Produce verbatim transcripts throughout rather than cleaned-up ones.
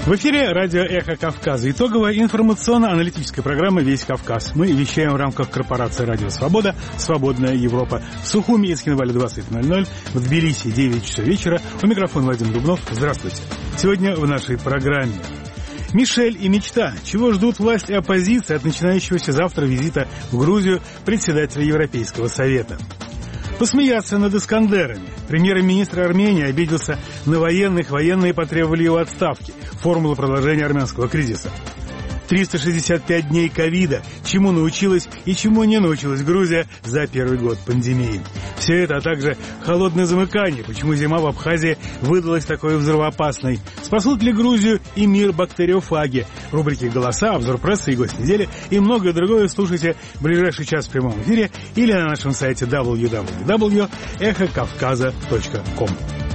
В эфире радио «Эхо Кавказа». Итоговая информационно-аналитическая программа «Весь Кавказ». Мы вещаем в рамках корпорации «Радио Свобода», «Свободная Европа». В Сухуми и Скинвале двадцать ноль ноль, в Тбилиси девять часов вечера. У микрофона Вадим Дубнов. Здравствуйте. Сегодня в нашей программе Мишель и мечта. Чего ждут власть и оппозиция от начинающегося завтра визита в Грузию председателя Европейского совета? Посмеяться над Искандерами. Премьер-министр Армении обиделся на военных, военные потребовали его отставки. Формула продолжения армянского кризиса. триста шестьдесят пять дней ковида. Чему научилась и чему не научилась Грузия за первый год пандемии. Все это, а также холодное замыкание. Почему зима в Абхазии выдалась такой взрывоопасной. Спасут ли Грузию и мир бактериофаги? Рубрики «Голоса», обзор прессы и гость недели и многое другое слушайте в ближайший час в прямом эфире или на нашем сайте дабл ю дабл ю дабл ю точка эхо кавказа точка ком.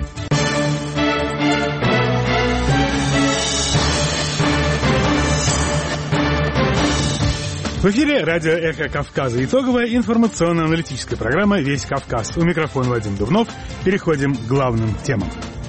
В эфире радио «Эхо Кавказа». Итоговая информационно-аналитическая программа «Весь Кавказ». У микрофона Вадим Дубнов. Переходим к главным темам.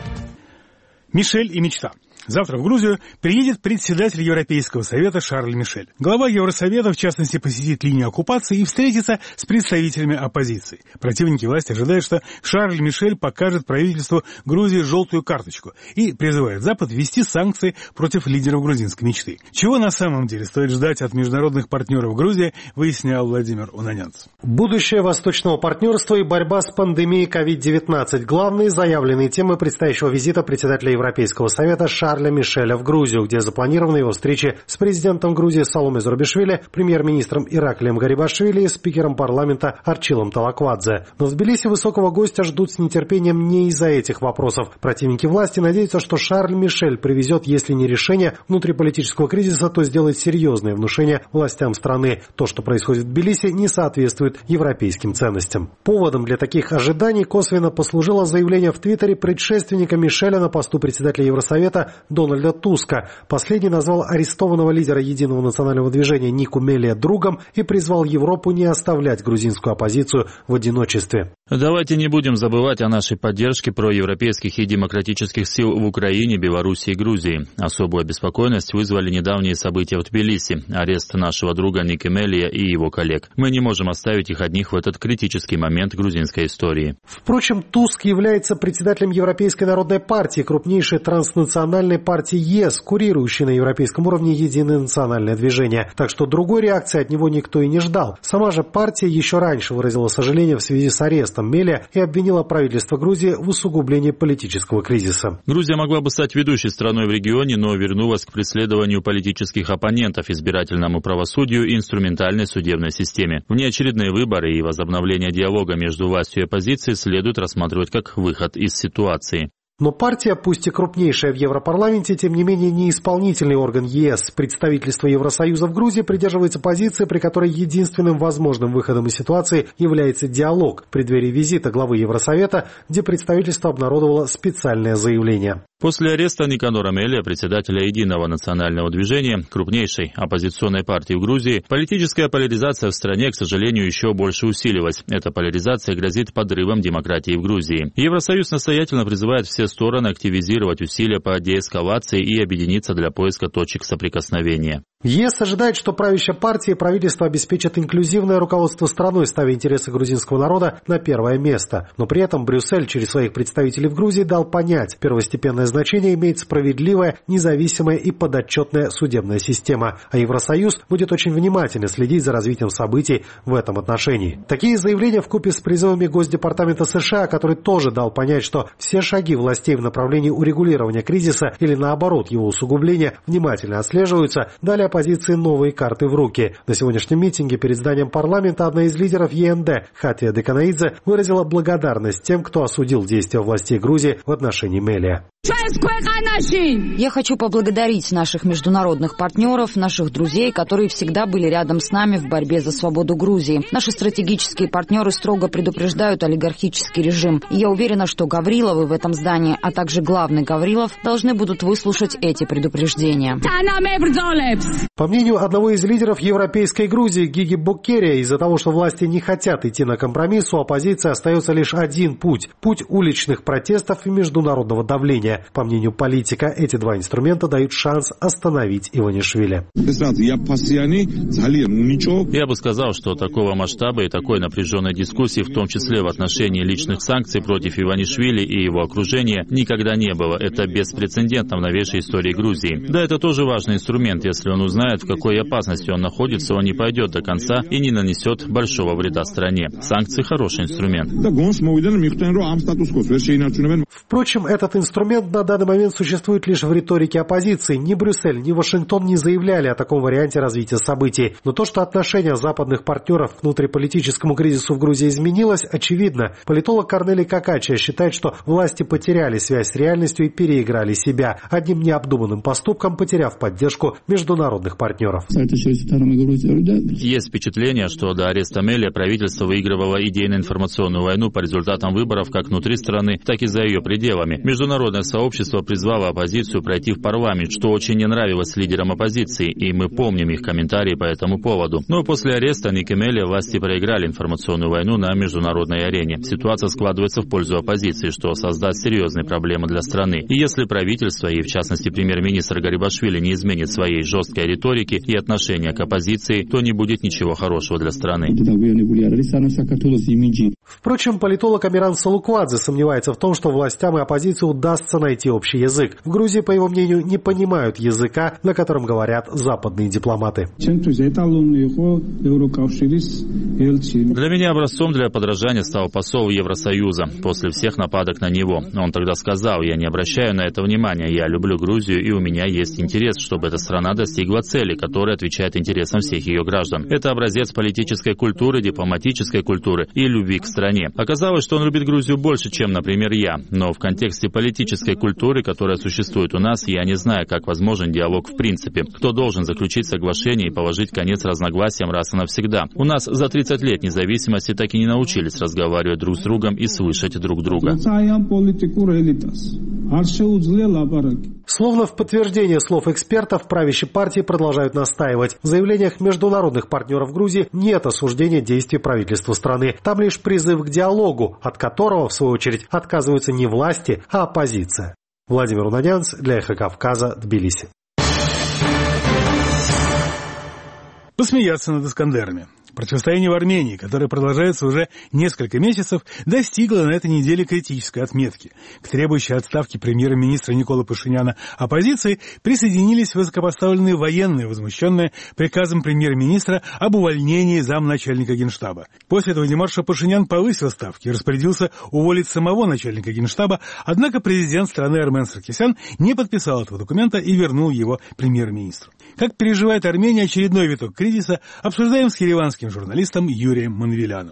Мишель и мечта. Завтра в Грузию приедет председатель Европейского совета Шарль Мишель. Глава Евросовета, в частности, посетит линию оккупации и встретится с представителями оппозиции. Противники власти ожидают, что Шарль Мишель покажет правительству Грузии желтую карточку и призывает Запад ввести санкции против лидеров грузинской мечты. Чего на самом деле стоит ждать от международных партнеров Грузии, выяснял Владимир Унанянц. Будущее восточного партнерства и борьба с пандемией ковид девятнадцать – главные заявленные темы предстоящего визита председателя Европейского совета Шарля Мишеля в Грузию, где запланирована его встреча с президентом Грузии Саломе Зурабишвили, премьер-министром Ираклием Гарибашвили и спикером парламента Арчилом Талаквадзе. Но в Тбилиси высокого гостя ждут с нетерпением не из-за этих вопросов. Противники власти надеются, что Шарль Мишель привезет, если не решение внутриполитического кризиса, то сделает серьезное внушение властям страны. То, что происходит в Тбилиси, не соответствует европейским ценностям. Поводом для таких ожиданий косвенно послужило заявление в Твиттере предшественника Мишеля на посту председателя Евросовета Дональда Туска. Последний назвал арестованного лидера Единого национального движения Нику Мелия другом и призвал Европу не оставлять грузинскую оппозицию в одиночестве. Давайте не будем забывать о нашей поддержке проевропейских и демократических сил в Украине, Белоруссии и Грузии. Особую обеспокоенность вызвали недавние события в Тбилиси, арест нашего друга Ники Мелия и его коллег. Мы не можем оставить их одних в этот критический момент грузинской истории. Впрочем, Туск является председателем Европейской народной партии, крупнейшей транснациональной партии ЕС, курирующей на европейском уровне Единое национальное движение. Так что другой реакции от него никто и не ждал. Сама же партия еще раньше выразила сожаление в связи с арестом Мелия и обвинила правительство Грузии в усугублении политического кризиса. Грузия могла бы стать ведущей страной в регионе, но вернулась к преследованию политических оппонентов, избирательному правосудию и инструментальной судебной системе. Внеочередные выборы и возобновление диалога между властью и оппозицией следует рассматривать как выход из ситуации. Но партия, пусть и крупнейшая в Европарламенте, тем не менее не исполнительный орган ЕС. Представительство Евросоюза в Грузии придерживается позиции, при которой единственным возможным выходом из ситуации является диалог. В преддверии визита главы Евросовета, где представительство обнародовало специальное заявление. После ареста Никанора Мелия, председателя Единого национального движения, крупнейшей оппозиционной партии в Грузии, политическая поляризация в стране, к сожалению, еще больше усилилась. Эта поляризация грозит подрывом демократии в Грузии. Евросоюз настоятельно призывает все стороны активизировать усилия по деэскалации и объединиться для поиска точек соприкосновения. ЕС ожидает, что правящая партия и правительство обеспечат инклюзивное руководство страной, ставя интересы грузинского народа на первое место. Но при этом Брюссель через своих представителей в Грузии дал понять, первостепенное значение имеет справедливая, независимая и подотчетная судебная система. А Евросоюз будет очень внимательно следить за развитием событий в этом отношении. Такие заявления вкупе с призывами Госдепартамента США, который тоже дал понять, что все шаги властей в направлении урегулирования кризиса или наоборот его усугубления внимательно отслеживаются, дали оппозиции новые карты в руки. На сегодняшнем митинге перед зданием парламента одна из лидеров ЕНД, Хатия Деканаидзе, выразила благодарность тем, кто осудил действия властей Грузии в отношении Мелия. Я хочу поблагодарить наших международных партнеров, наших друзей, которые всегда были рядом с нами в борьбе за свободу Грузии. Наши стратегические партнеры строго предупреждают олигархический режим. И я уверена, что Гавриловы в этом здании, а также главный Гаврилов, должны будут выслушать эти предупреждения. По мнению одного из лидеров европейской Грузии, Гиги Боккерия, из-за того, что власти не хотят идти на компромисс, у оппозиции остается лишь один путь – путь уличных протестов и международного давления. давления. По мнению политика, эти два инструмента дают шанс остановить Иванишвили. Я бы сказал, что такого масштаба и такой напряженной дискуссии, в том числе в отношении личных санкций против Иванишвили и его окружения, никогда не было. Это беспрецедентно в новейшей истории Грузии. Да, это тоже важный инструмент. Если он узнает, в какой опасности он находится, он не пойдет до конца и не нанесет большого вреда стране. Санкции – хороший инструмент. Впрочем, этот инструмент на данный момент существует лишь в риторике оппозиции. Ни Брюссель, ни Вашингтон не заявляли о таком варианте развития событий. Но то, что отношение западных партнеров к внутриполитическому кризису в Грузии изменилось, очевидно. Политолог Корнелий Какачия считает, что власти потеряли связь с реальностью и переиграли себя, одним необдуманным поступком потеряв поддержку международных партнеров. Есть впечатление, что до ареста Мелия правительство выигрывало идейно-информационную войну по результатам выборов как внутри страны, так и за ее пределами. Международное сообщество призвало оппозицию пройти в парламент, что очень не нравилось лидерам оппозиции, и мы помним их комментарии по этому поводу. Но после ареста Ники Мелия власти проиграли информационную войну на международной арене. Ситуация складывается в пользу оппозиции, что создаст серьезные проблемы для страны. И если правительство, и в частности премьер-министр Гарибашвили, не изменит своей жесткой риторики и отношения к оппозиции, то не будет ничего хорошего для страны. Впрочем, политолог Амиран Салуквадзе сомневается в том, что властям и оппозиции удастся найти общий язык. В Грузии, по его мнению, не понимают языка, на котором говорят западные дипломаты. Для меня образцом для подражания стал посол Евросоюза после всех нападок на него. Он тогда сказал: «Я не обращаю на это внимания, я люблю Грузию, и у меня есть интерес, чтобы эта страна достигла цели, которая отвечает интересам всех ее граждан». Это образец политической культуры, дипломатической культуры и любви к стране. Оказалось, что он любит Грузию больше, чем, например, я. Но в контексте политической культуры, которая существует у нас, я не знаю, как возможен диалог в принципе. Кто должен заключить соглашение и положить конец разногласиям раз и навсегда? У нас за тридцать лет независимости так и не научились разговаривать друг с другом и слышать друг друга. Словно в подтверждение слов экспертов, правящей партии продолжают настаивать. В заявлениях международных партнеров Грузии нет осуждения действий правительства страны. Там лишь призыв к диалогу, от которого, в свою очередь, отказываются не власти, а оппозиция. Владимир Унанянц для Эхо Кавказа, Тбилиси. Посмеяться над Искандерами. Противостояние в Армении, которое продолжается уже несколько месяцев, достигло на этой неделе критической отметки. К требующей отставки премьер-министра Николы Пашиняна оппозиции присоединились высокопоставленные военные, возмущенные приказом премьер-министра об увольнении замначальника Генштаба. После этого демарша Пашинян повысил ставки и распорядился уволить самого начальника Генштаба, однако президент страны Армен Саркисян не подписал этого документа и вернул его премьер-министру. Как переживает Армения очередной виток кризиса, обсуждаем с ереванским журналистом Юрием Манвеляном.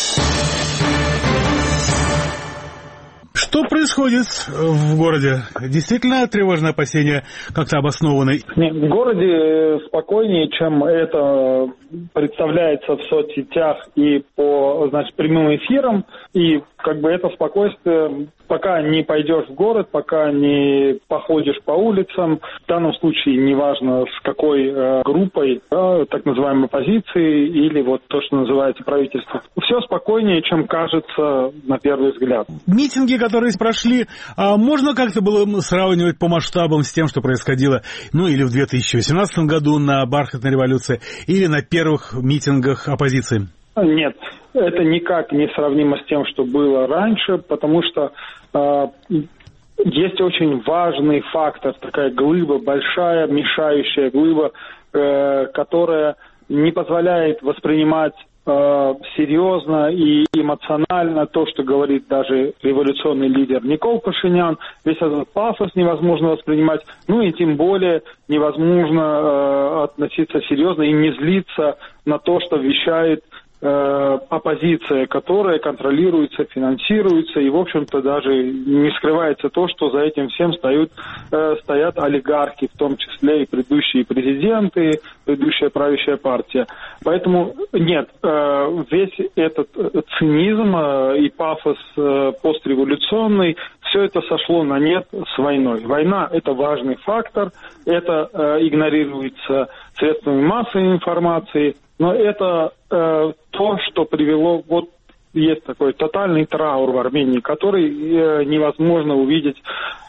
Что происходит в городе? Действительно тревожные опасения как-то обоснованы? Нет, в городе спокойнее, чем это представляется в соцсетях и по, значит, прямым эфирам. И как бы это спокойствие, пока не пойдешь в город, пока не походишь по улицам, в данном случае неважно с какой э, группой, да, так называемой оппозиции или вот то, что называется правительство, все спокойнее, чем кажется на первый взгляд. Митинги, которые прошли, а можно как-то было сравнивать по масштабам с тем, что происходило, ну, или в две тысячи восемнадцатом году на бархатной революции, или на первых митингах оппозиции? Нет, это никак не сравнимо с тем, что было раньше, потому что э, есть очень важный фактор, такая глыба, большая мешающая глыба, э, которая не позволяет воспринимать э, серьезно и эмоционально то, что говорит даже революционный лидер Никол Пашинян. Весь этот пафос невозможно воспринимать, ну и тем более невозможно э, относиться серьезно и не злиться на то, что вещает оппозиция, которая контролируется, финансируется, и, в общем-то, даже не скрывается то, что за этим всем стоят, э, стоят олигархи, в том числе и предыдущие президенты, предыдущая правящая партия. Поэтому нет, э, весь этот цинизм э, и пафос э, постреволюционный, все это сошло на нет с войной. Война – это важный фактор, это э, игнорируется средствами массовой информации, но это э, то, что привело, вот есть такой тотальный траур в Армении, который э, невозможно увидеть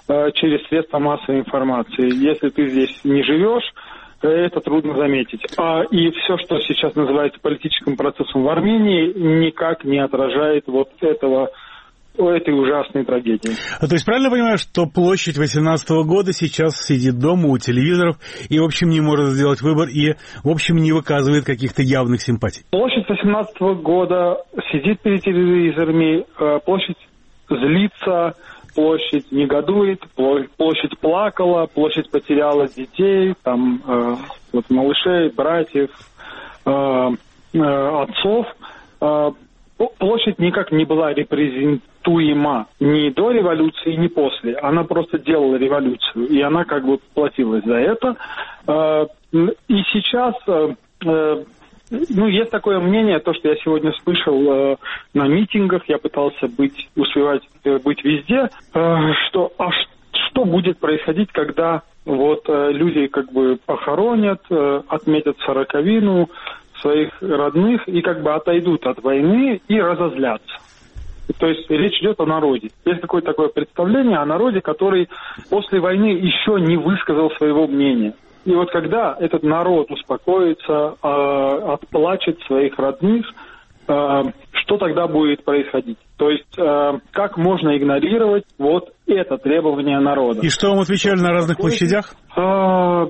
через средства массовой информации. Если ты здесь не живешь, это трудно заметить. И все, что сейчас называется политическим процессом в Армении, никак не отражает вот этого, этой ужасной трагедии. А то есть правильно понимаю, что площадь восемнадцатого года сейчас сидит дома у телевизоров и, в общем, не может сделать выбор и, в общем, не выказывает каких-то явных симпатий? Площадь восемнадцатого года сидит перед телевизорами, площадь злится, площадь негодует, площадь плакала, площадь потеряла детей, там, э, вот, малышей, братьев, э, э, отцов. Э, площадь никак не была репрезентуема ни до революции, ни после. Она просто делала революцию, и она как бы платилась за это. Э, и сейчас... Э, Ну, есть такое мнение, то, что я сегодня слышал э, на митингах, я пытался быть, успевать э, быть везде, э, что, а что будет происходить, когда вот э, люди как бы похоронят, э, отметят сороковину своих родных и как бы отойдут от войны и разозлятся. То есть речь идет о народе. Есть какое-то такое представление о народе, который после войны еще не высказал своего мнения. И вот когда этот народ успокоится, э, отплачет своих родных, э, что тогда будет происходить? То есть э, как можно игнорировать вот это требование народа? И что вам отвечали на разных площадях? Э,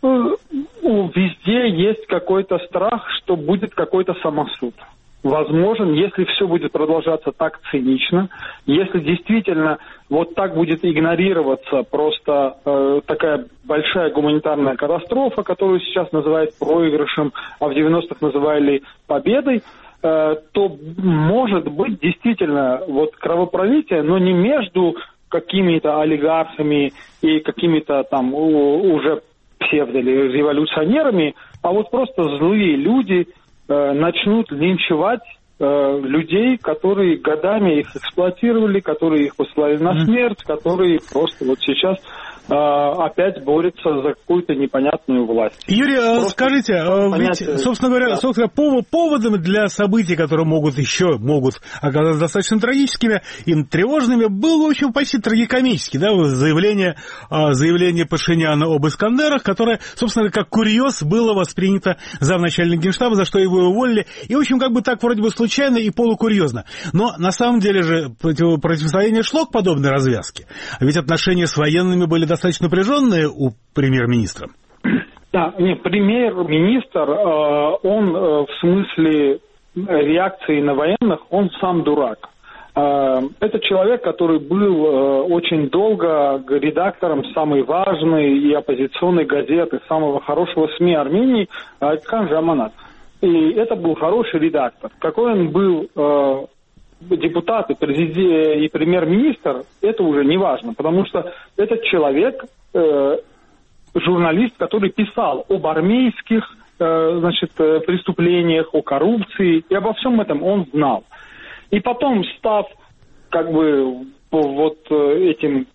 везде есть какой-то страх, что будет какой-то самосуд. Возможен, если все будет продолжаться так цинично, если действительно вот так будет игнорироваться просто э, такая большая гуманитарная катастрофа, которую сейчас называют проигрышем, а в девяностых называли победой, э, то может быть действительно вот кровопролитие, но не между какими-то олигархами и какими-то там уже псевдореволюционерами, а вот просто злые люди начнут линчевать э, людей, которые годами их эксплуатировали, которые их посылали на смерть, которые просто вот сейчас э, опять борются за какую-то непонятную власть. Юрий, просто скажите, ведь, собственно говоря, да. собственно, поводом для событий, которые могут еще могут оказаться достаточно трагическими и тревожными, было очень почти трагикомически, да, заявление, заявление Пашиняна об Искандерах, которое, собственно, как курьез было воспринято замначальника Генштаба, за что его уволили, и, в общем, как бы так вроде бы случайно и полукурьезно. Но на самом деле же против, противостояние шло к подобной развязке. Ведь отношения с военными были достаточно напряженные у премьер-министра. Да, нет, премьер-министр, э, он э, в смысле реакции на военных, он сам дурак. Э, это человек, который был э, очень долго редактором самой важной и оппозиционной газеты, самого хорошего СМИ Армении, Айткан Жаманат. И это был хороший редактор. Какой он был э, депутат и, президент, и премьер-министр, это уже не важно, потому что этот человек, э, журналист, который писал об армейских э, значит, преступлениях, о коррупции, и обо всем этом он знал. И потом, став как бы вот этим,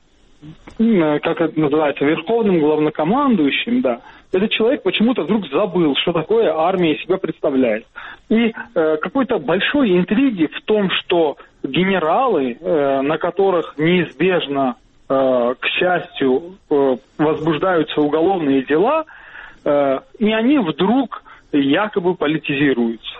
как это называется, верховным главнокомандующим, да, этот человек почему-то вдруг забыл, что такое армия из себя представляет. И э, какой-то большой интриги в том, что генералы, э, на которых неизбежно, э, к счастью, э, возбуждаются уголовные дела, э, и они вдруг якобы политизируются.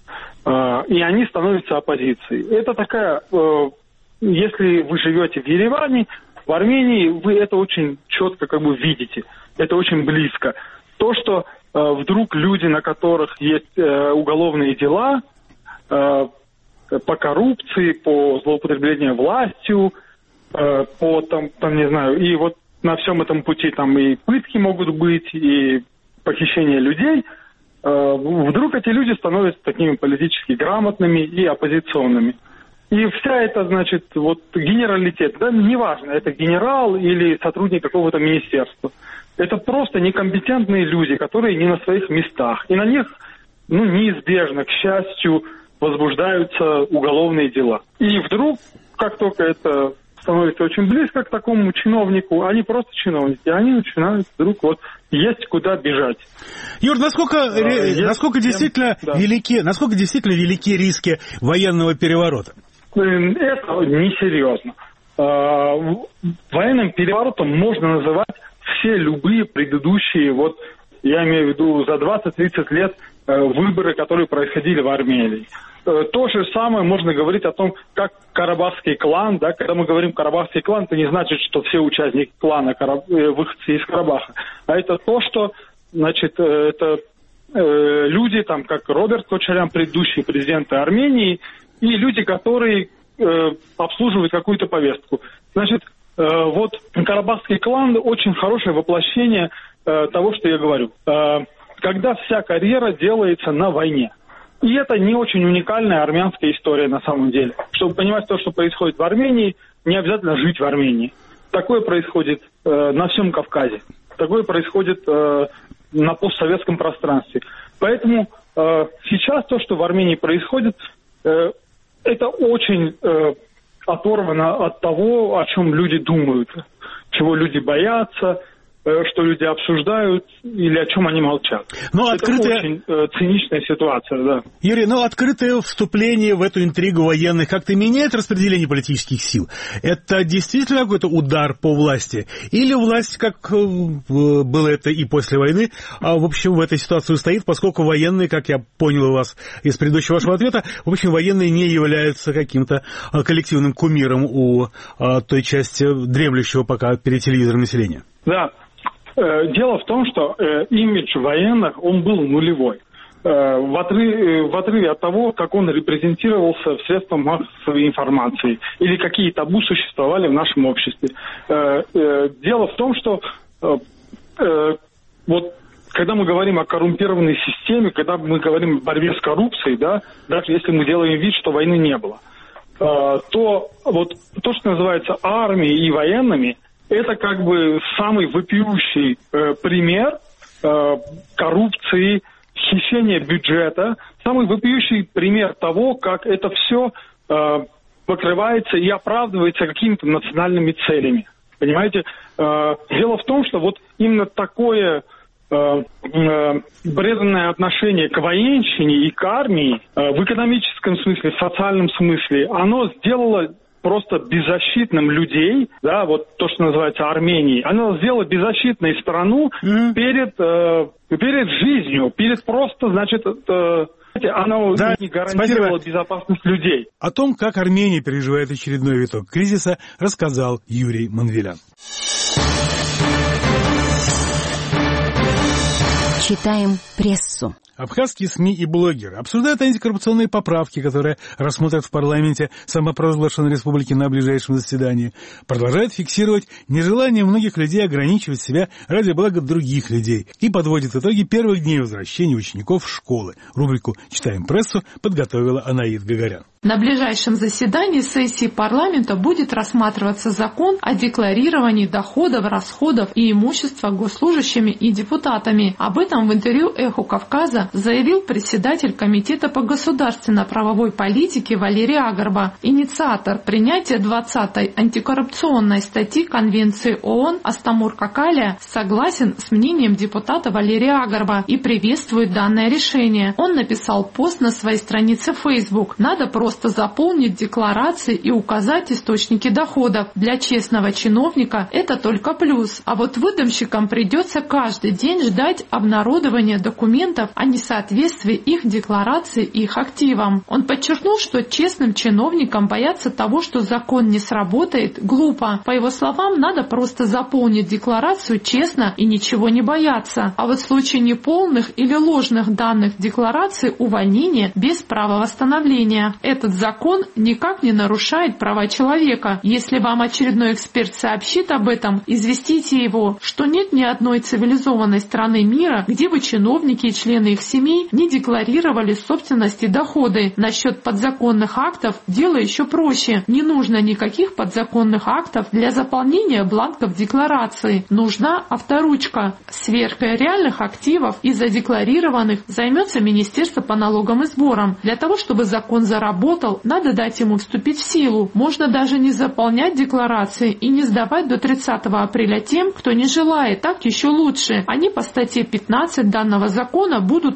Э, и они становятся оппозицией. Это такая, э, если вы живете в Ереване, в Армении, вы это очень четко как бы видите. Это очень близко. То, что э, вдруг люди, на которых есть э, уголовные дела э, по коррупции, по злоупотреблению властью, э, по там, там, не знаю, и вот на всем этом пути там и пытки могут быть, и похищение людей, э, вдруг эти люди становятся такими политически грамотными и оппозиционными. И вся эта, значит, вот генералитет, да, неважно, это генерал или сотрудник какого-то министерства. Это просто некомпетентные люди, которые не на своих местах. И на них, ну, неизбежно, к счастью, возбуждаются уголовные дела. И вдруг, как только это становится очень близко к такому чиновнику, они просто чиновники, они начинают вдруг вот есть куда бежать. Юр, насколько, а, ре, есть, насколько, действительно да. велики, насколько действительно велики риски военного переворота? Это несерьезно. военным переворотом можно называть все любые предыдущие, вот я имею в виду за двадцать-тридцать лет, выборы, которые происходили в Армении. То же самое можно говорить о том, как карабахский клан, да, когда мы говорим карабахский клан, это не значит, что все участники клана выходцы из Карабаха, а это то, что, значит, это э, люди, там, как Роберт Кочарян, предыдущий президент Армении, и люди, которые э, обслуживают какую-то повестку. Значит, э, вот карабахский клан очень хорошее воплощение э, того, что я говорю. Э, когда вся карьера делается на войне. И это не очень уникальная армянская история на самом деле. Чтобы понимать то, что происходит в Армении, не обязательно жить в Армении. Такое происходит э, на всем Кавказе. Такое происходит э, на постсоветском пространстве. Поэтому э, сейчас то, что в Армении происходит, э, это очень э, оторвано от того, о чем люди думают, чего люди боятся, что люди обсуждают или о чем они молчат. Но это открытая... очень э, циничная ситуация, да. Юрий, но открытое вступление в эту интригу военных как-то меняет распределение политических сил? Это действительно какой-то удар по власти? Или власть, как было это и после войны, в общем, в этой ситуации стоит, поскольку военные, как я понял у вас из предыдущего вашего ответа, в общем, военные не являются каким-то коллективным кумиром у той части дремлющего пока перед телевизором населения? Да. Дело в том, что э, имидж военных, он был нулевой. Э, в, отрыве, в отрыве от того, как он репрезентировался в средствах массовой информации или какие табу существовали в нашем обществе. Э, э, дело в том, что э, э, вот когда мы говорим о коррумпированной системе, когда мы говорим о борьбе с коррупцией, да, даже если мы делаем вид, что войны не было, э, то вот то, что называется армией и военными, это как бы самый вопиющий э, пример э, коррупции, хищения бюджета, самый вопиющий пример того, как это все э, покрывается и оправдывается какими-то национальными целями. Понимаете? Э, дело в том, что вот именно такое э, э, бредное отношение к военщине и к армии э, в экономическом смысле, в социальном смысле, оно сделало просто беззащитным людей, да, вот то, что называется Арменией, оно сделало беззащитной страну mm-hmm. перед, э, перед жизнью, перед просто, значит, э, оно да, не гарантировало спасибо. Безопасность людей. О том, как Армения переживает очередной виток кризиса, рассказал Юрий Манвелян. Читаем прессу. Абхазские СМИ и блогеры обсуждают антикоррупционные поправки, которые рассмотрят в парламенте самопровозглашенной республики на ближайшем заседании. Продолжают фиксировать нежелание многих людей ограничивать себя ради блага других людей и подводят итоги первых дней возвращения учеников в школы. Рубрику «Читаем прессу» подготовила Анаид Гагарян. На ближайшем заседании сессии парламента будет рассматриваться закон о декларировании доходов, расходов и имущества госслужащими и депутатами. Об этом в интервью «Эхо Кавказа» заявил председатель Комитета по государственно-правовой политике Валерий Агарба. Инициатор принятия двадцатой антикоррупционной статьи Конвенции ООН Астамур Какалия согласен с мнением депутата Валерия Агарба и приветствует данное решение. Он написал пост на своей странице в Facebook. Надо просто Просто заполнить декларации и указать источники доходов. Для честного чиновника это только плюс. А вот выдумщикам придется каждый день ждать обнародования документов о несоответствии их декларации и их активам. Он подчеркнул, что честным чиновникам бояться того, что закон не сработает, глупо. По его словам, надо просто заполнить декларацию честно и ничего не бояться. А вот в случае неполных или ложных данных декларации увольнение без права восстановления. Этот закон никак не нарушает права человека. Если вам очередной эксперт сообщит об этом, известите его, что нет ни одной цивилизованной страны мира, где бы чиновники и члены их семей не декларировали собственность и доходы. Насчет подзаконных актов дело еще проще. Не нужно никаких подзаконных актов для заполнения бланков декларации. Нужна авторучка. Сверкой реальных активов и задекларированных займется Министерство по налогам и сборам. Для того, чтобы закон заработал, надо дать ему вступить в силу. Можно даже не заполнять декларации и не сдавать до тридцатого апреля тем, кто не желает. Так еще лучше. Они по статье пятнадцать данного закона будут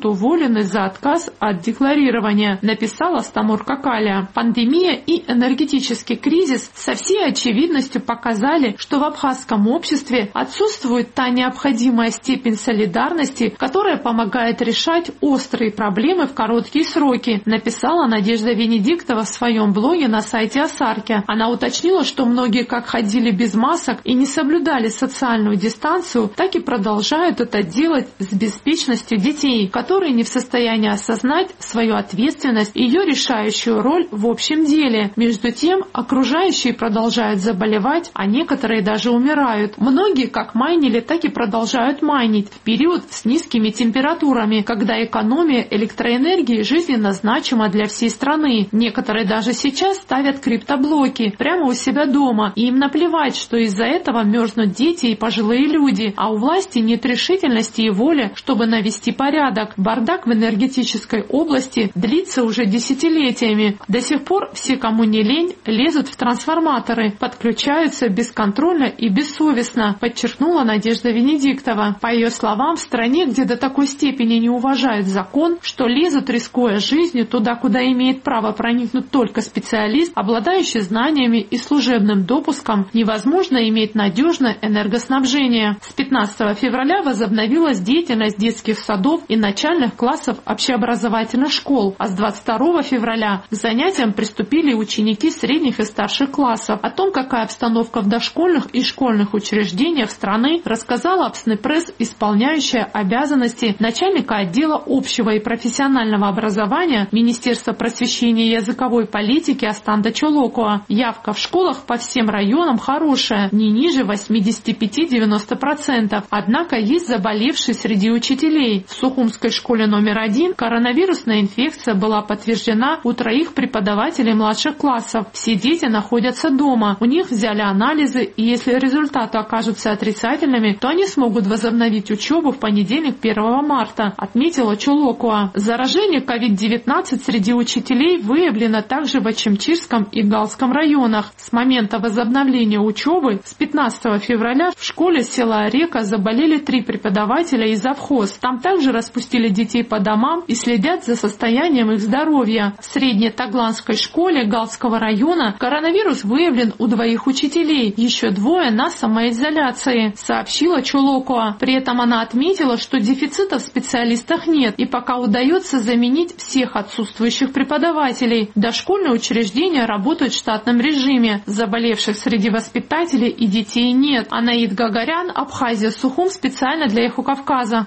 будут уволены за отказ от декларирования, написала Стамур Какаля. Пандемия и энергетический кризис со всей очевидностью показали, что в абхазском обществе отсутствует та необходимая степень солидарности, которая помогает решать острые проблемы в короткие сроки, написала Надежда Венедиктова в своем блоге на сайте Асарки. Она уточнила, что многие как ходили без масок и не соблюдали социальную дистанцию, так и продолжают это делать с беспечностью детей, которые не в состоянии осознать свою ответственность и ее решающую роль в общем деле. Между тем, окружающие продолжают заболевать, а некоторые даже умирают. Многие как майнили, так и продолжают майнить в период с низкими температурами, когда экономия электроэнергии жизненно значима для всей страны. Некоторые даже сейчас ставят криптоблоки прямо у себя дома, и им наплевать, что из-за этого мерзнут дети и пожилые люди, а у власти нет решительности и воли, чтобы навести порядок. Бардак в энергетической области длится уже десятилетиями. До сих пор все, кому не лень, лезут в трансформаторы, подключаются бесконтрольно и бессовестно, подчеркнула Надежда Венедиктова. По ее словам, в стране, где до такой степени не уважают закон, что лезут, рискуя жизнью, туда, куда имеет право проникнуть только специалист, обладающий знаниями и служебным допуском, невозможно иметь надежное энергоснабжение. С пятнадцатого февраля возобновилась деятельность детских садов и начальных классов общеобразовательных школ, а с двадцать второго февраля к занятиям приступили ученики средних и старших классов. О том, какая обстановка в дошкольных и школьных учреждениях страны, рассказала Апснепресс, исполняющая обязанности начальника отдела общего и профессионального образования Министерства просвещения и языковой политики Астанда Чолокова. Явка в школах по всем районам хорошая, не ниже восемьдесят пять - девяносто процентов. Однако есть заболевшие среди учителей. В Сухумской школе номер один коронавирусная инфекция была подтверждена у троих преподавателей младших классов. Все дети находятся дома. У них взяли анализы, и если результаты окажутся отрицательными, то они смогут возобновить учебу в понедельник, первого марта, отметила Чулокова. Заражение ковид девятнадцать среди учителей выявлено также в Ачимчирском и Галском районах. С момента возобновления учебы с пятнадцатого февраля в школе села Орека заболели три преподавателя и завхоз. Там также распустили детей по домам и следят за состоянием их здоровья. В Среднетагланской школе Галского района коронавирус выявлен у двоих учителей, еще двое на самоизоляции, сообщила Чулокова. При этом она отметила, что дефицита в специалистах нет и пока удается заменить всех отсутствующих преподавателей. Дошкольные учреждения работают в штатном режиме. Заболевших среди воспитателей и детей нет. Анаид Гагарян, Абхазия, Сухум, специально для Эхо Кавказа.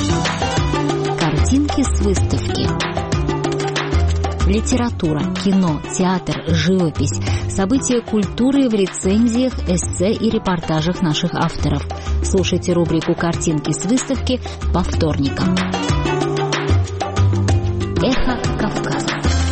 Картинки с выставки. Литература, кино, театр, живопись, события культуры в рецензиях, эссе и репортажах наших авторов. Слушайте рубрику «Картинки с выставки» по вторникам. Эхо Кавказа.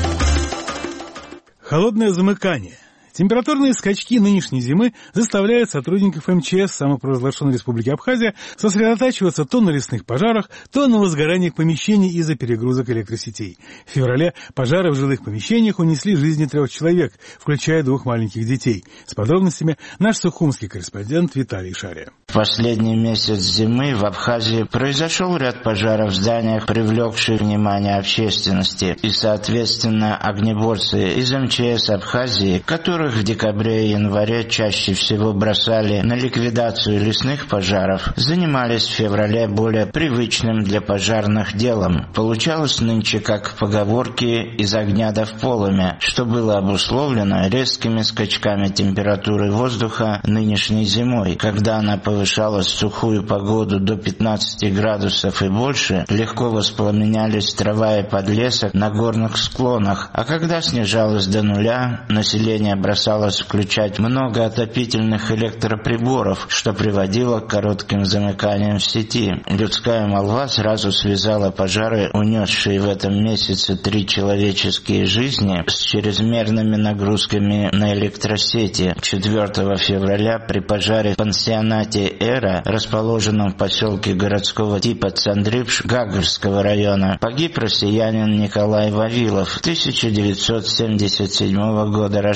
Холодное замыкание. Температурные скачки нынешней зимы заставляют сотрудников эм че эс самопровозглашенной Республики Абхазия сосредотачиваться то на лесных пожарах, то на возгораниях помещений из-за перегрузок электросетей. В феврале пожары в жилых помещениях унесли жизни трех человек, включая двух маленьких детей. С подробностями наш сухумский корреспондент Виталий Шария. В последний месяц зимы в Абхазии произошел ряд пожаров в зданиях, привлекших внимание общественности, и, соответственно, огнеборцы из эм че эс Абхазии, которые в декабре и январе чаще всего бросали на ликвидацию лесных пожаров, занимались в феврале более привычным для пожарных делом. Получалось нынче как в поговорке «из огня да в полымя», что было обусловлено резкими скачками температуры воздуха нынешней зимой. Когда она повышалась в сухую погоду до пятнадцати градусов и больше, легко воспламенялись трава и подлесок на горных склонах, а когда снижалась до нуля, население бросалось бросалось включать много отопительных электроприборов, что приводило к коротким замыканиям в сети. Людская молва сразу связала пожары, унесшие в этом месяце три человеческие жизни, с чрезмерными нагрузками на электросети. четвёртого февраля при пожаре в пансионате «Эра», расположенном в поселке городского типа Цандрипш Гагарского района, погиб россиянин Николай Вавилов, тысяча девятьсот семьдесят седьмого года рождения.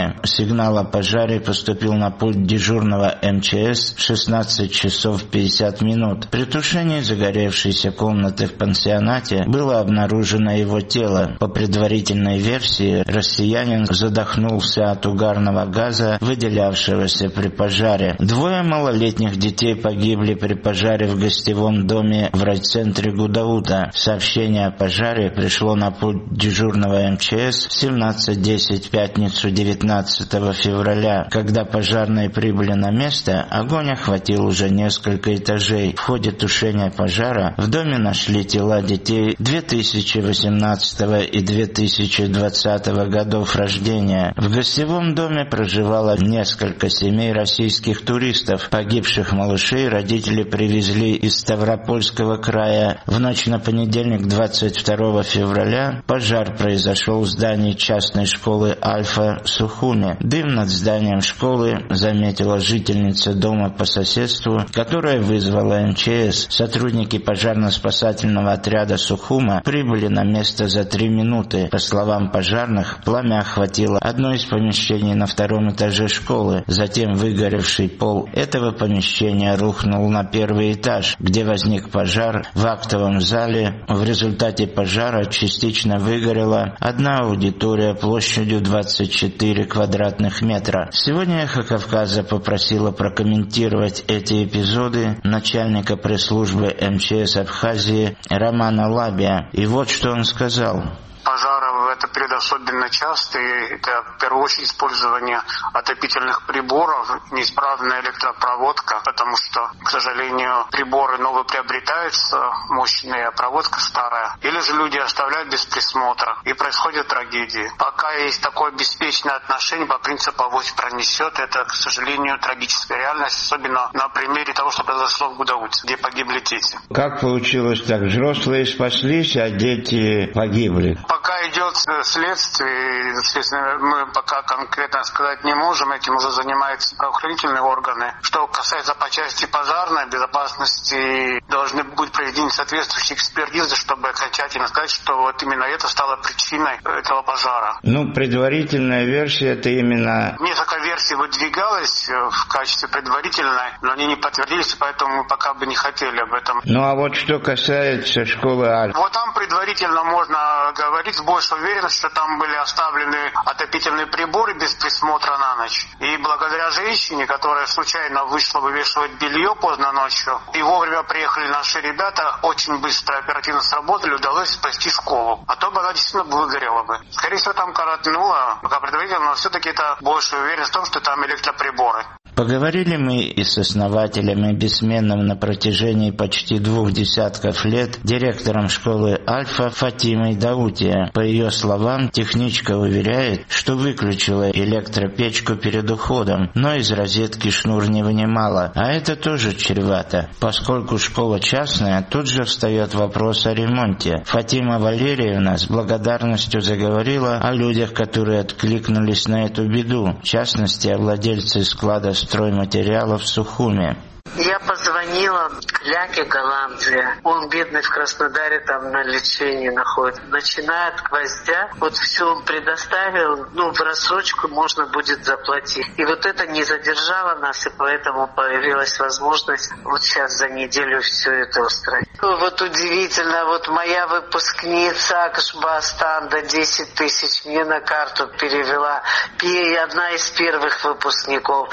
Сухуме. Сигнал о пожаре поступил на пульт дежурного эм че эс в шестнадцать часов пятьдесят минут. При тушении загоревшейся комнаты в пансионате было обнаружено его тело. По предварительной версии, россиянин задохнулся от угарного газа, выделявшегося при пожаре. Двое малолетних детей погибли при пожаре в гостевом доме в райцентре Гудаута. Сообщение о пожаре пришло на пульт дежурного эм че эс в семнадцать десять в пятницу девятнадцатого февраля. Когда пожарные прибыли на место, огонь охватил уже несколько этажей. В ходе тушения пожара в доме нашли тела детей две тысячи восемнадцатого и две тысячи двадцатого годов рождения. В гостевом доме проживало несколько семей российских туристов. Погибших малышей родители привезли из Ставропольского края. В ночь на понедельник, двадцать второго февраля, пожар произошел в здании частной школы «Альфа» в Сухуме. Дым над зданием школы заметила жительница дома по соседству, которая вызвала эм че эс. Сотрудники пожарно-спасательного отряда Сухума прибыли на место за три минуты. По словам пожарных, пламя охватило одно из помещений на втором этаже школы. Затем выгоревший пол этого помещения рухнул на первый этаж, где возник пожар в актовом зале. В результате пожара частично выгорела одна аудитория площадью двадцать четыре квадратных метра. Сегодня «Эхо Кавказа» попросила прокомментировать эти эпизоды начальника пресс-службы эм че эс Абхазии Романа Лабия. И вот что он сказал. Пожары в этот период особенно частые. Это в первую очередь использование отопительных приборов, неисправная электропроводка, потому что, к сожалению, приборы новые приобретаются, мощная проводка старая, или же люди оставляют без присмотра, и происходят трагедии. Пока есть такое беспечное отношение по принципу «авось пронесет», это, к сожалению, трагическая реальность, особенно на примере того, что произошло в Гудауте, где погибли дети. Как получилось так? Взрослые спаслись, а дети погибли? Пока идет следствие, естественно, мы пока конкретно сказать не можем, этим уже занимаются правоохранительные органы. Что касается по части пожарной безопасности, должны быть проведены соответствующие экспертизы, чтобы окончательно сказать, что вот именно это стало причиной этого пожара. Ну, предварительная версия это именно... Несколько версий выдвигалось в качестве предварительной, но они не подтвердились, поэтому мы пока бы не хотели об этом. Ну, а вот что касается школы Альфа. Вот там предварительно можно говорить с большей уверенностью, что там были оставлены отопительные приборы без присмотра на ночь. И благодаря женщине, которая случайно вышла вывешивать белье поздно ночью, и вовремя приехали наши ребята, очень быстро, оперативно сработали, удалось спасти школу. А то бы она действительно выгорела бы. Скорее всего, там коротнуло, пока предварительно, но все-таки это большая уверенность в том, что там электроприборы. Поговорили мы и с основателем и бессменным на протяжении почти двух десятков лет директором школы «Альфа» Фатимой Даутия. По ее словам, техничка уверяет, что выключила электропечку перед уходом, но из розетки шнур не вынимала, а это тоже чревато. Поскольку школа частная, тут же встает вопрос о ремонте. Фатима Валерьевна с благодарностью заговорила о людях, которые откликнулись на эту беду, в частности о владельце склада стройматериалов в Сухуме. Я позвонила к Ляке Галамзе. Он, бедный, в Краснодаре там на лечении находится. Начиная от гвоздя, вот все он предоставил, ну, в рассрочку можно будет заплатить. И вот это не задержало нас, и поэтому появилась возможность вот сейчас за неделю все это устроить. Вот удивительно, вот моя выпускница Акшбастанда десять тысяч мне на карту перевела. Одна из первых выпускников.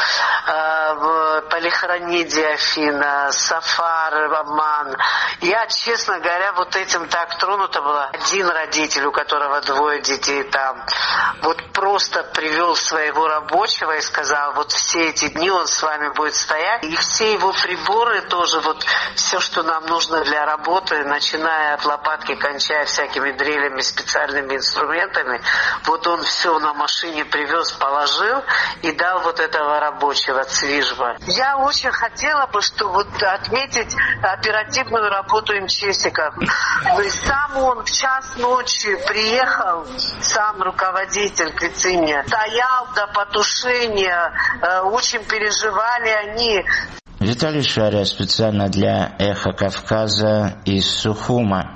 Полихрониде Афина, Сафар, Аман. Я, честно говоря, вот этим так тронута была. Один родитель, у которого двое детей там, вот просто привел своего рабочего и сказал, вот все эти дни он с вами будет стоять. И все его приборы тоже, вот все, что нам нужно для работы, начиная от лопатки, кончая всякими дрелями, специальными инструментами, вот он все на машине привез, положил и дал вот этого рабочего Цвижба. Я очень хотела бы, что вот отметить оперативную работу МЧСика. И сам он в час ночи приехал, сам руководитель Крициния, стоял до потушения, очень переживали они. Виталий Шария специально для «Эхо Кавказа» из Сухума.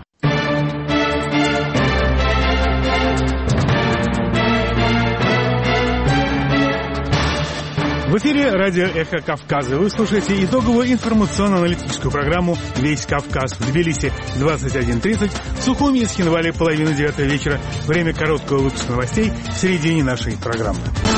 В эфире радио «Эхо Кавказа». Вы слушаете итоговую информационно-аналитическую программу «Весь Кавказ». В Тбилиси двадцать один тридцать, в Сухуми и Схинвале половина девятого вечера. Время короткого выпуска новостей в середине нашей программы.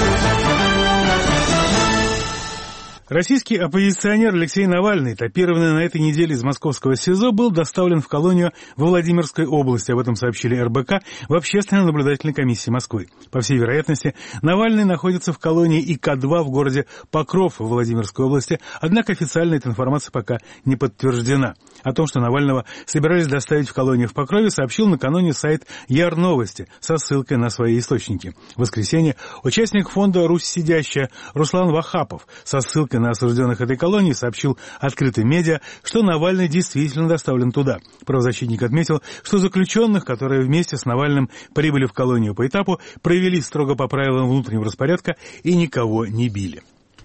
Российский оппозиционер Алексей Навальный, топированный на этой неделе из московского СИЗО, был доставлен в колонию во Владимирской области. Об этом сообщили эр бэ ка в Общественно-наблюдательной комиссии Москвы. По всей вероятности, Навальный находится в колонии И К два в городе Покров в Владимирской области, однако официально эта информация пока не подтверждена. О том, что Навального собирались доставить в колонию в Покрове, сообщил накануне сайт Яр-Новости со ссылкой на свои источники. В воскресенье участник фонда «Русь сидящая» Руслан Вахапов со ссылкой на осужденных этой колонии сообщил открытым медиа, что Навальный действительно доставлен туда. Правозащитник отметил, что заключенных, которые вместе с Навальным прибыли в колонию по этапу, провели строго по правилам внутреннего распорядка и никого не били.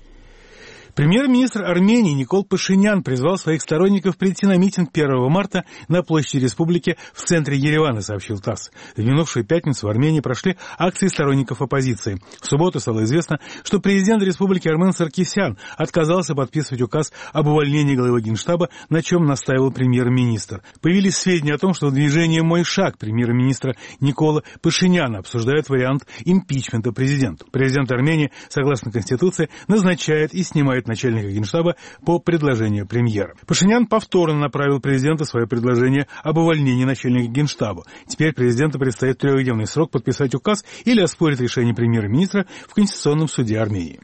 Премьер-министр Армении Никол Пашинян призвал своих сторонников прийти на митинг первого марта на площади Республики в центре Еревана, сообщил ТАСС. В минувшую пятницу в Армении прошли акции сторонников оппозиции. В субботу стало известно, что президент Республики Армен Саркисян отказался подписывать указ об увольнении главы Генштаба, на чем настаивал премьер-министр. Появились сведения о том, что в движении «Мой шаг» премьер-министра Никола Пашиняна обсуждает вариант импичмента президента. Президент Армении, согласно Конституции, назначает и снимает начальника Генштаба по предложению премьера. Пашинян повторно направил президенту свое предложение об увольнении начальника Генштаба. Теперь президенту предстоит трехдневный срок подписать указ или оспорить решение премьер-министра в Конституционном суде Армении.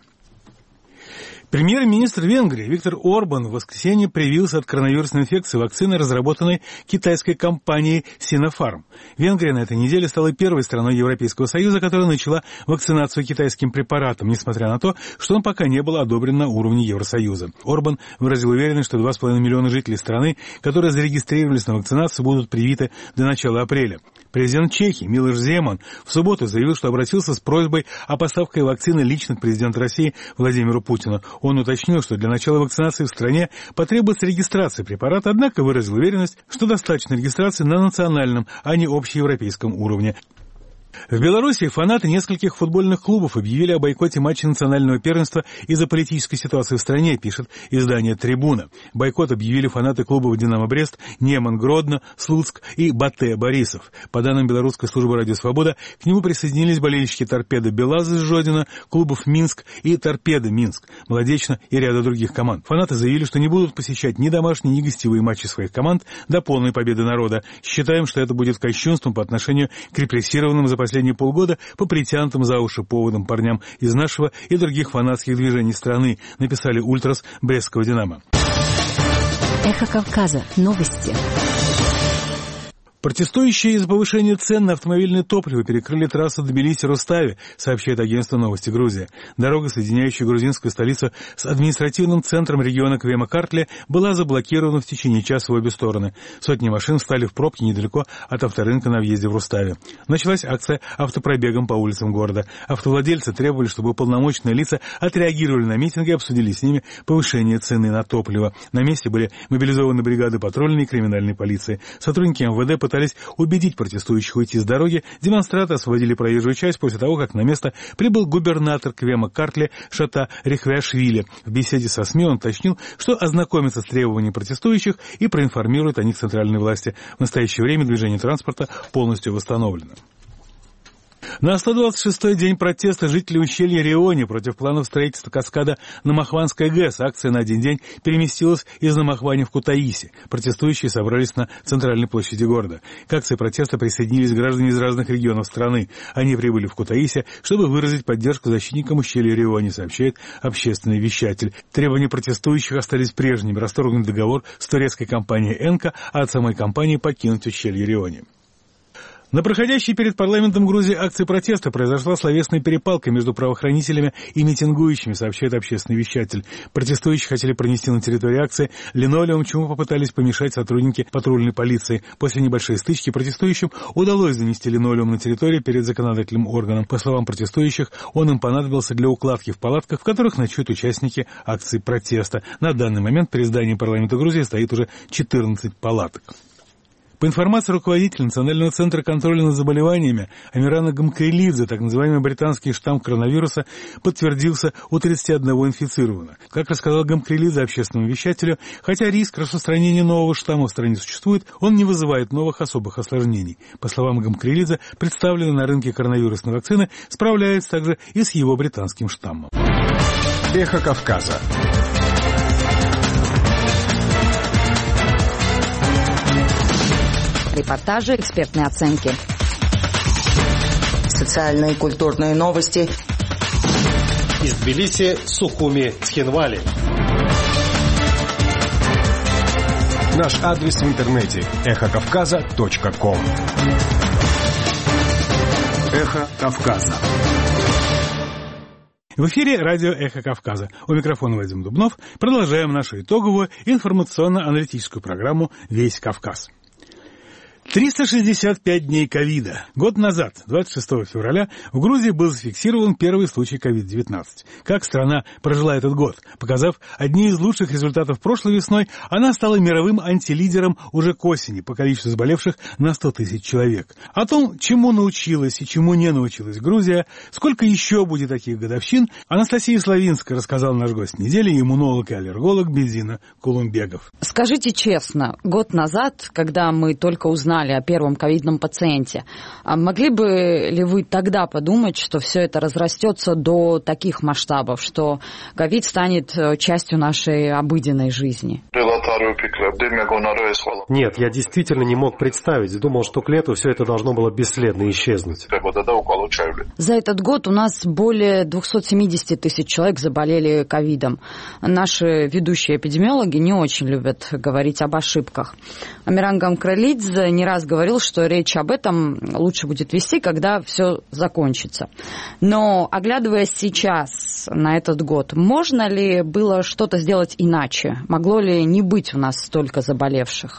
Премьер-министр Венгрии Виктор Орбан в воскресенье привился от коронавирусной инфекции вакцины, разработанной китайской компанией Sinopharm. Венгрия на этой неделе стала первой страной Европейского Союза, которая начала вакцинацию китайским препаратом, несмотря на то, что он пока не был одобрен на уровне Евросоюза. Орбан выразил уверенность, что два с половиной миллиона жителей страны, которые зарегистрировались на вакцинацию, будут привиты до начала апреля. Президент Чехии Милош Земан в субботу заявил, что обратился с просьбой о поставке вакцины лично к президенту России Владимиру Путину. Он уточнил, что для начала вакцинации в стране потребуется регистрация препарата, однако выразил уверенность, что достаточно регистрации на национальном, а не общеевропейском уровне. В Беларуси фанаты нескольких футбольных клубов объявили о бойкоте матча национального первенства из-за политической ситуации в стране, пишет издание «Трибуна». Бойкот объявили фанаты клубов «Динамо Брест», «Неман Гродно», «Слуцк» и «Батэ Борисов». По данным белорусской службы «Радио Свобода», к нему присоединились болельщики «Торпедо Белаз» из Жодина, клубов «Минск» и «Торпедо Минск», «Молодечно» и ряда других команд. Фанаты заявили, что не будут посещать ни домашние, ни гостевые матчи своих команд до полной победы народа. Считаем, что это будет кощунством по отношению к репрессированным за последние полгода по притянутым за уши поводам парням из нашего и других фанатских движений страны, написали ультрас брестского «Динамо». Эхо Кавказа. Новости. Протестующие из-за повышения цен на автомобильное топливо перекрыли трассу Тбилиси-Рустави, сообщает агентство «Новости Грузия». Дорога, соединяющая грузинскую столицу с административным центром региона Квема-Картле, была заблокирована в течение часа в обе стороны. Сотни машин встали в пробки недалеко от авторынка на въезде в Рустави. Началась акция автопробегом по улицам города. Автовладельцы требовали, чтобы уполномоченные лица отреагировали на митинги и обсудили с ними повышение цены на топливо. На месте были мобилизованы бригады патрульной и криминальной полиции. Сотрудники эм вэ дэ пытались убедить протестующих уйти с дороги. Демонстранты освободили проезжую часть после того, как на место прибыл губернатор Квема-Картле Шата Рихвяшвили. В беседе со СМИ он уточнил, что ознакомится с требованиями протестующих и проинформирует о них центральной власти. В настоящее время движение транспорта полностью восстановлено. На сто двадцать шестой день протеста жителей ущелья Риони против планов строительства каскада на Махванской ГЭС акция на один день переместилась из Намахвани в Кутаиси. Протестующие собрались на центральной площади города. К акции протеста присоединились граждане из разных регионов страны. Они прибыли в Кутаиси, чтобы выразить поддержку защитникам ущелья Риони, сообщает общественный вещатель. Требования протестующих остались прежними: расторгнуть договор с турецкой компанией «Энка», а от самой компании покинуть ущелье Риони. На проходящей перед парламентом Грузии акции протеста произошла словесная перепалка между правоохранителями и митингующими, сообщает общественный вещатель. Протестующие хотели пронести на территории акции линолеум, чему попытались помешать сотрудники патрульной полиции. После небольшой стычки протестующим удалось занести линолеум на территорию перед законодательным органом. По словам протестующих, он им понадобился для укладки в палатках, в которых ночуют участники акции протеста. На данный момент перед зданием парламента Грузии стоит уже четырнадцать палаток. По информации руководителя Национального центра контроля над заболеваниями Амирана Гамкрелидзе, так называемый британский штамм коронавируса подтвердился у тридцати одного инфицированных. Как рассказал Гамкрелидзе общественному вещателю, хотя риск распространения нового штамма в стране существует, он не вызывает новых особых осложнений. По словам Гамкрелидзе, представленные на рынке коронавирусные вакцины справляются также и с его британским штаммом. Эхо Кавказа. Репортажи, экспертные оценки. Социальные и культурные новости. Из Тбилиси, Сухуми, Цхинвали. Наш адрес в интернете эхо кавказа точка ком. Эхо Кавказа. В эфире радио «Эхо Кавказа». У микрофона Вадим Дубнов. Продолжаем нашу итоговую информационно-аналитическую программу «Весь Кавказ». триста шестьдесят пять дней ковида. Год назад, двадцать шестого февраля, в Грузии был зафиксирован первый случай ковид девятнадцать. Как страна прожила этот год? Показав одни из лучших результатов прошлой весной, она стала мировым антилидером уже к осени по количеству заболевших на сто тысяч человек. О том, чему научилась и чему не научилась Грузия, сколько еще будет таких годовщин, Анастасия Славинская рассказал наш гость недели, иммунолог и аллерголог Безина Кулумбегов. Скажите честно, год назад, когда мы только узнали о первом ковидном пациенте, могли бы ли вы тогда подумать, что все это разрастется до таких масштабов, что ковид станет частью нашей обыденной жизни? Нет, я действительно не мог представить. Думал, что к лету все это должно было бесследно исчезнуть. За этот год у нас более двести семьдесят тысяч человек заболели ковидом. Наши ведущие эпидемиологи не очень любят говорить об ошибках. Амиран Гамкрелидзе не раз говорил, что речь об этом лучше будет вести, когда все закончится. Но, оглядываясь сейчас на этот год, можно ли было что-то сделать иначе? Могло ли не быть у нас столько заболевших?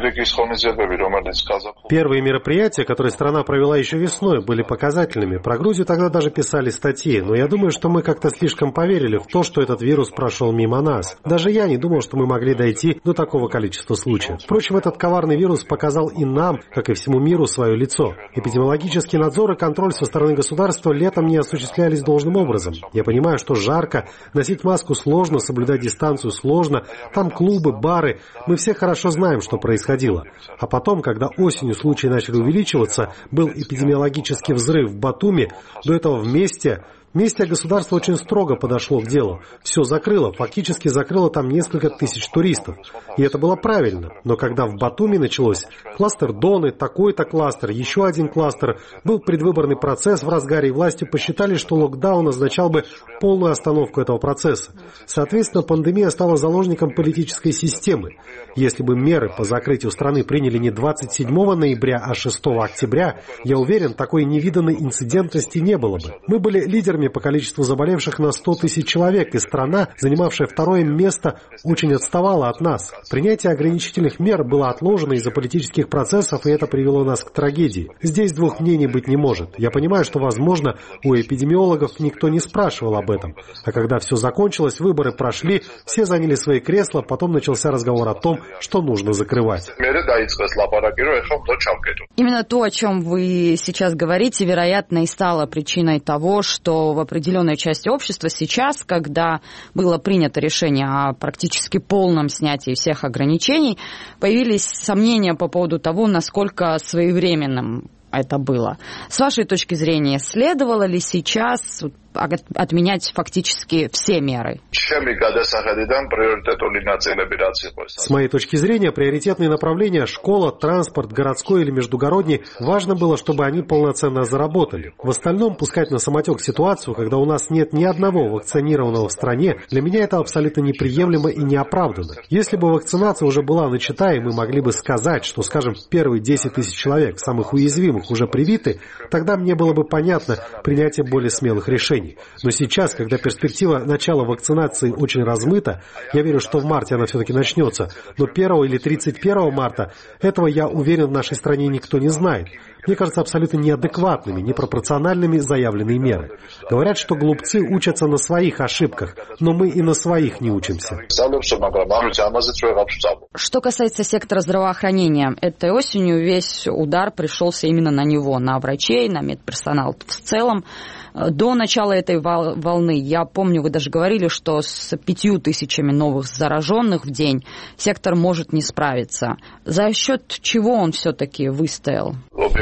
Первые мероприятия, которые страна провела еще весной, были показательными. Про Грузию тогда даже писали статьи. Но я думаю, что мы как-то слишком поверили в то, что этот вирус прошел мимо нас. Даже я не думал, что мы могли дойти до такого количества случаев. Впрочем, этот коварный вирус показал и нам, как и всему миру, свое лицо. Эпидемиологический надзор и контроль со стороны государства летом не осуществлялись должным образом. Я понимаю, что жарко, носить маску сложно, соблюдать дистанцию сложно, там клубы, бары. Мы все хорошо знаем, что происходило. А потом, когда осенью случаи начали увеличиваться, был эпидемиологический взрыв в Батуми, до этого вместе... Местное государство очень строго подошло к делу. Все закрыло, фактически закрыло там несколько тысяч туристов. И это было правильно. Но когда в Батуми началось кластер Доны, такой-то кластер, еще один кластер, был предвыборный процесс в разгаре, и власти посчитали, что локдаун означал бы полную остановку этого процесса. Соответственно, пандемия стала заложником политической системы. Если бы меры по закрытию страны приняли не двадцать седьмого ноября, а шестого октября, я уверен, такой невиданной инцидентности не было бы. Мы были лидерами по количеству заболевших на сто тысяч человек, и страна, занимавшая второе место, очень отставала от нас. Принятие ограничительных мер было отложено из-за политических процессов, и это привело нас к трагедии. Здесь двух мнений быть не может. Я понимаю, что, возможно, у эпидемиологов никто не спрашивал об этом. А когда все закончилось, выборы прошли, все заняли свои кресла, потом начался разговор о том, что нужно закрывать. Именно то, о чем вы сейчас говорите, вероятно, и стало причиной того, что в определенной части общества сейчас, когда было принято решение о практически полном снятии всех ограничений, появились сомнения по поводу того, насколько своевременным это было. С вашей точки зрения, следовало ли сейчас отменять фактически все меры? С моей точки зрения, приоритетные направления — школа, транспорт, городской или междугородний — важно было, чтобы они полноценно заработали. В остальном пускать на самотек ситуацию, когда у нас нет ни одного вакцинированного в стране, для меня это абсолютно неприемлемо и неоправданно. Если бы вакцинация уже была начата, и мы могли бы сказать, что, скажем, первые десять тысяч человек, самых уязвимых, уже привиты, тогда мне было бы понятно принятие более смелых решений. решений. Но сейчас, когда перспектива начала вакцинации очень размыта, я верю, что в марте она все-таки начнется. Но первого или тридцать первого марта этого, я уверен, в нашей стране никто не знает. Мне кажется, абсолютно неадекватными, непропорциональными заявленные меры. Говорят, что глупцы учатся на своих ошибках, но мы и на своих не учимся. Что касается сектора здравоохранения, этой осенью весь удар пришелся именно на него, на врачей, на медперсонал в целом. До начала этой волны, я помню, вы даже говорили, что с пятью тысячами новых зараженных в день сектор может не справиться. За счет чего он все-таки выстоял?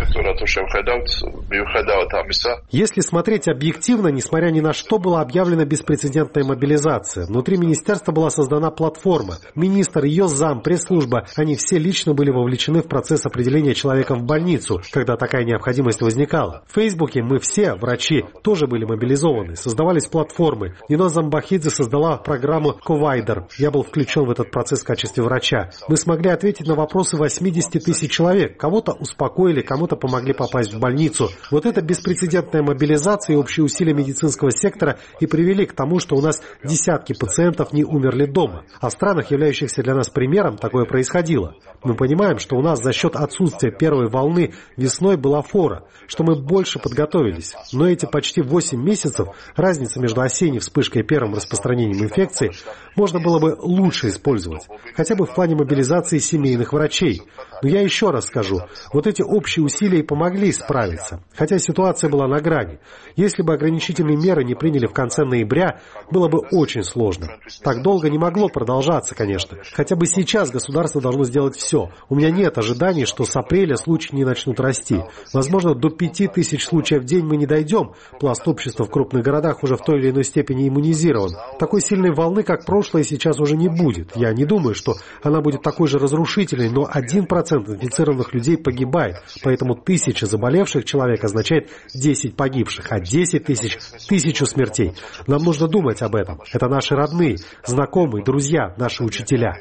Если смотреть объективно, несмотря ни на что, была объявлена беспрецедентная мобилизация. Внутри министерства была создана платформа. Министр, ее зам, пресс-служба, они все лично были вовлечены в процесс определения человека в больницу, когда такая необходимость возникала. В Фейсбуке мы все, врачи, тоже были мобилизованы. Создавались платформы. Нино Замбахидзе создала программу «Ковайдер». Я был включен в этот процесс в качестве врача. Мы смогли ответить на вопросы восемьдесят тысяч человек. Кого-то успокоили, кому-то помогли попасть в больницу. Вот эта беспрецедентная мобилизация и общие усилия медицинского сектора и привели к тому, что у нас десятки пациентов не умерли дома. А в странах, являющихся для нас примером, такое происходило. Мы понимаем, что у нас за счет отсутствия первой волны весной была фора, что мы больше подготовились. Но эти почти восемь месяцев, разница между осенней вспышкой и первым распространением инфекции, можно было бы лучше использовать, хотя бы в плане мобилизации семейных врачей. Но я еще раз скажу, вот эти общие усилия и помогли справиться, хотя ситуация была на грани. Если бы ограничительные меры не приняли в конце ноября, было бы очень сложно. Так долго не могло продолжаться, конечно. Хотя бы сейчас государство должно сделать все. У меня нет ожиданий, что с апреля случаи не начнут расти. Возможно, до пяти тысяч случаев в день мы не дойдем. Пласт общества в крупных городах уже в той или иной степени иммунизирован. Такой сильной волны, как прошлое, сейчас уже не будет. Я не думаю, что она будет такой же разрушительной, но один процент инфицированных людей погибает. Поэтому тысяча заболевших человек означает десять погибших, а десять тысяч – тысячу смертей. Нам нужно думать об этом. Это наши родные, знакомые, друзья, наши учителя.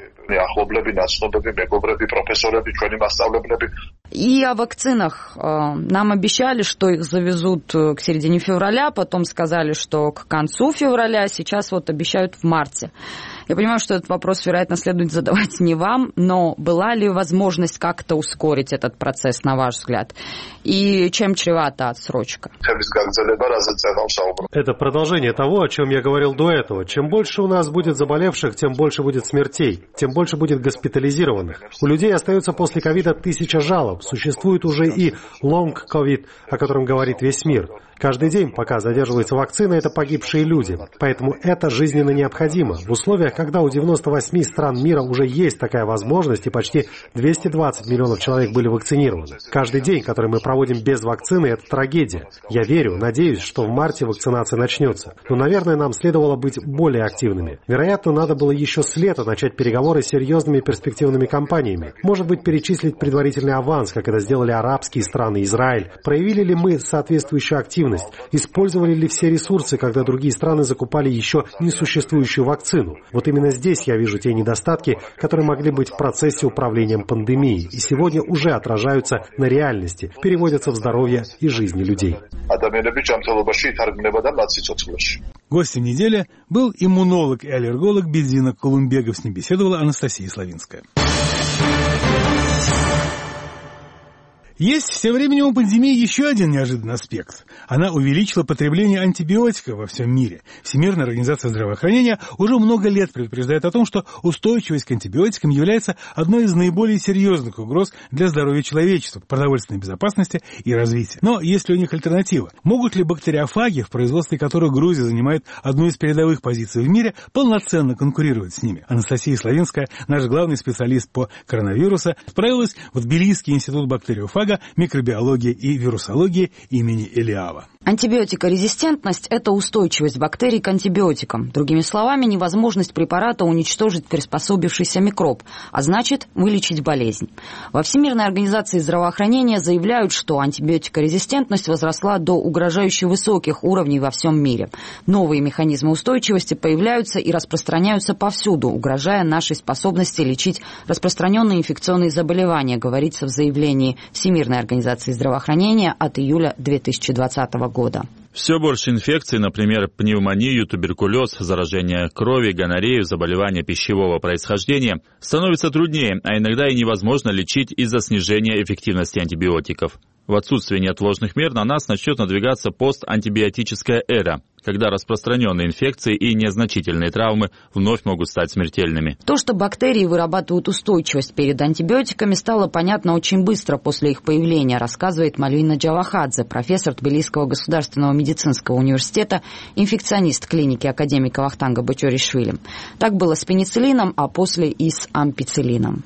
И о вакцинах. Нам обещали, что их завезут к середине февраля, потом сказали, что к концу февраля, сейчас вот обещают в марте. Я понимаю, что этот вопрос, вероятно, следует задавать не вам, но была ли возможность как-то ускорить этот процесс, на ваш взгляд? И чем чревата отсрочка? Это продолжение того, о чем я говорил до этого. Чем больше у нас будет заболевших, тем больше будет смертей, тем больше будет госпитализированных. У людей остается после ковида тысяча жалоб. Существует уже и лонг-ковид, о котором говорит весь мир. Каждый день, пока задерживается вакцина, это погибшие люди. Поэтому это жизненно необходимо. В условиях, когда у девяноста восьми стран мира уже есть такая возможность, и почти двести двадцать миллионов человек были вакцинированы. Каждый день, который мы проводим без вакцины, это трагедия. Я верю, надеюсь, что в марте вакцинация начнется. Но, наверное, нам следовало быть более активными. Вероятно, надо было еще с лета начать переговоры с серьезными перспективными компаниями. Может быть, перечислить предварительный аванс, как это сделали арабские страны, Израиль. Проявили ли мы соответствующую активность? Использовали ли все ресурсы, когда другие страны закупали еще несуществующую вакцину? Вот именно здесь я вижу те недостатки, которые могли быть в процессе управления пандемией, и сегодня уже отражаются на реальности, переводятся в здоровье и жизни людей. Гостем недели был иммунолог и аллерголог Бедзина Колумбегов. С ним беседовала Анастасия Славинская. Есть тем временем у пандемии еще один неожиданный аспект. Она увеличила потребление антибиотиков во всем мире. Всемирная организация здравоохранения уже много лет предупреждает о том, что устойчивость к антибиотикам является одной из наиболее серьезных угроз для здоровья человечества, продовольственной безопасности и развития. Но есть ли у них альтернатива? Могут ли бактериофаги, в производстве которых Грузия занимает одну из передовых позиций в мире, полноценно конкурировать с ними? Анастасия Славинская, наш главный специалист по коронавирусу, отправилась в Тбилисский институт бактериофага, микробиологии и вирусологии имени Элиава. Антибиотикорезистентность – это устойчивость бактерий к антибиотикам. Другими словами, невозможность препарата уничтожить приспособившийся микроб, а значит, вылечить болезнь. Во Всемирной организации здравоохранения заявляют, что антибиотикорезистентность возросла до угрожающе высоких уровней во всем мире. Новые механизмы устойчивости появляются и распространяются повсюду, угрожая нашей способности лечить распространенные инфекционные заболевания, говорится в заявлении Всемирной Всемирной организации здравоохранения от июля две тысячи двадцатого года. Все больше инфекций, например, пневмонию, туберкулез, заражение крови, гонорею, заболевания пищевого происхождения, становится труднее, а иногда и невозможно лечить из-за снижения эффективности антибиотиков. В отсутствии неотложных мер на нас начнет надвигаться постантибиотическая эра, когда распространенные инфекции и незначительные травмы вновь могут стать смертельными. То, что бактерии вырабатывают устойчивость перед антибиотиками, стало понятно очень быстро после их появления, рассказывает Мальвина Джавахадзе, профессор Тбилисского государственного медицинского университета, инфекционист клиники академика Вахтанга Бочоришвили. Так было с пенициллином, а после и с ампициллином.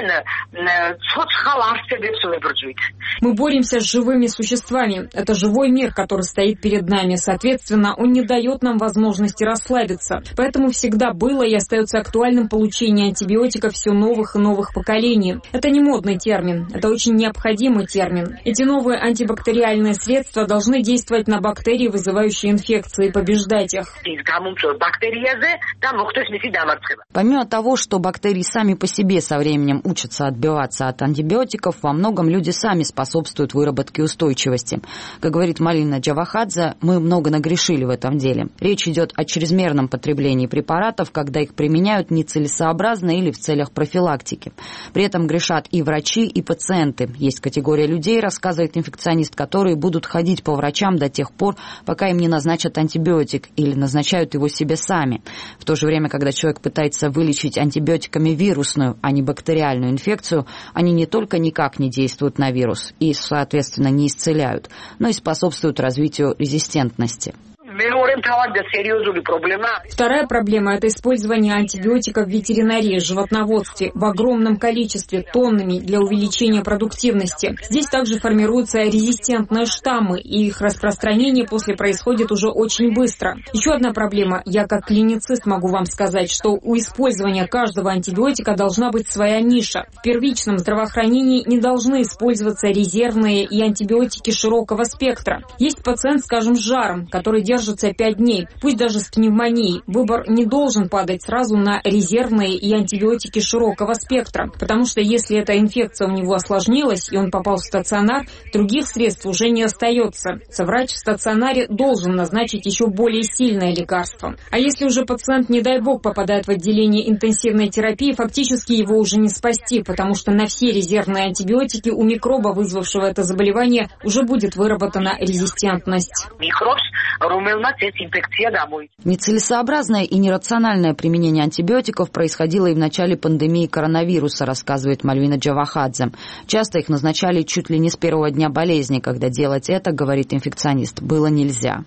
Мы боремся с живыми существами. Это живой мир, который стоит перед нами. Соответственно, он не дает нам возможности расслабиться. Поэтому всегда было и остается актуальным получение антибиотиков все новых и новых поколений. Это не модный термин, это очень необходимый термин. Эти новые антибактериальные средства должны действовать на бактерии, вызывающие инфекции, и побеждать их. Помимо того, что бактерии сами по себе со временем учатся отбиваться от антибиотиков, во многом люди сами способствуют выработке устойчивости. Как говорит Мальвина Джавахадзе, мы много нагрешили в этом деле. Речь идет о чрезмерном потреблении препаратов, когда их применяют нецелесообразно или в целях профилактики. При этом грешат и врачи, и пациенты. Есть категория людей, рассказывает инфекционист, которые будут ходить по врачам до тех пор, пока им не назначат антибиотик или назначают его себе сами. В то же время, когда человек пытается вылечить антибиотиками вирусную, а не бактериальную инфекцию, они не только никак не действуют на вирус и, соответственно, не исцеляют, но и способствуют развитию резистентности. Вторая проблема – это использование антибиотиков в ветеринарии, животноводстве в огромном количестве, тоннами для увеличения продуктивности. Здесь также формируются резистентные штаммы, и их распространение после происходит уже очень быстро. Еще одна проблема. Я как клиницист могу вам сказать, что у использования каждого антибиотика должна быть своя ниша. В первичном здравоохранении не должны использоваться резервные и антибиотики широкого спектра. Есть пациент, скажем, с жаром, который держит пять дней, пусть даже с пневмонией. Выбор не должен падать сразу на резервные и антибиотики широкого спектра, потому что если эта инфекция у него осложнилась и он попал в стационар, других средств уже не остается. Врач в стационаре должен назначить еще более сильное лекарство. А если уже пациент, не дай бог, попадает в отделение интенсивной терапии, фактически его уже не спасти, потому что на все резервные антибиотики у микроба, вызвавшего это заболевание, уже будет выработана резистентность. Нецелесообразное и нерациональное применение антибиотиков происходило и в начале пандемии коронавируса, рассказывает Мальвина Джавахадзе. Часто их назначали чуть ли не с первого дня болезни, когда делать это, говорит инфекционист, было нельзя.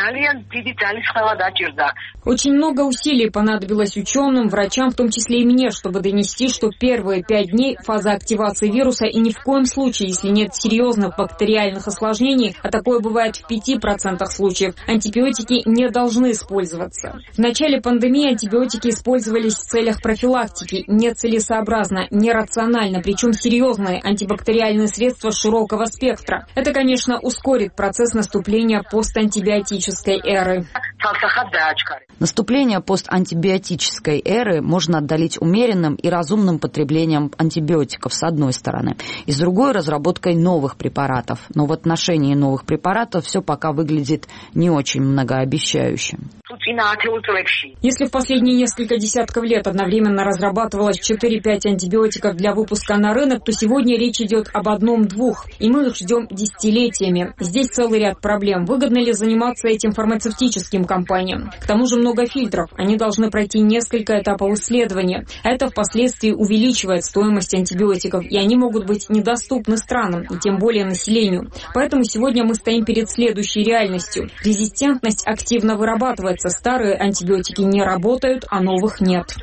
Очень много усилий понадобилось ученым, врачам, в том числе и мне, чтобы донести, что первые пять дней фаза активации вируса, и ни в коем случае, если нет серьезных бактериальных осложнений, а такое бывает в пяти процентах случаев, антибиотики не должны использоваться. В начале пандемии антибиотики использовались в целях профилактики, нецелесообразно, нерационально, причем серьезные антибактериальные средства широкого спектра. Это, конечно, ускорит процесс наступления постантибиотической эры. Наступление постантибиотической эры можно отдалить умеренным и разумным потреблением антибиотиков с одной стороны, и с другой – разработкой новых препаратов. Но в отношении новых препаратов все пока выглядит не очень многообещающе. Если в последние несколько десятков лет одновременно разрабатывалось четыре-пять антибиотиков для выпуска на рынок, то сегодня речь идет об одном-двух, и мы их ждем десятилетиями. Здесь целый ряд проблем. Выгодно ли заниматься этим фармацевтическим компаниям? К тому же много фильтров. Они должны пройти несколько этапов исследования. Это впоследствии увеличивает стоимость антибиотиков, и они могут быть недоступны странам, и тем более населению. Поэтому сегодня мы стоим перед следующей реальностью. Резистентность активно вырабатывается. Старые антибиотики не работают, а новых нет.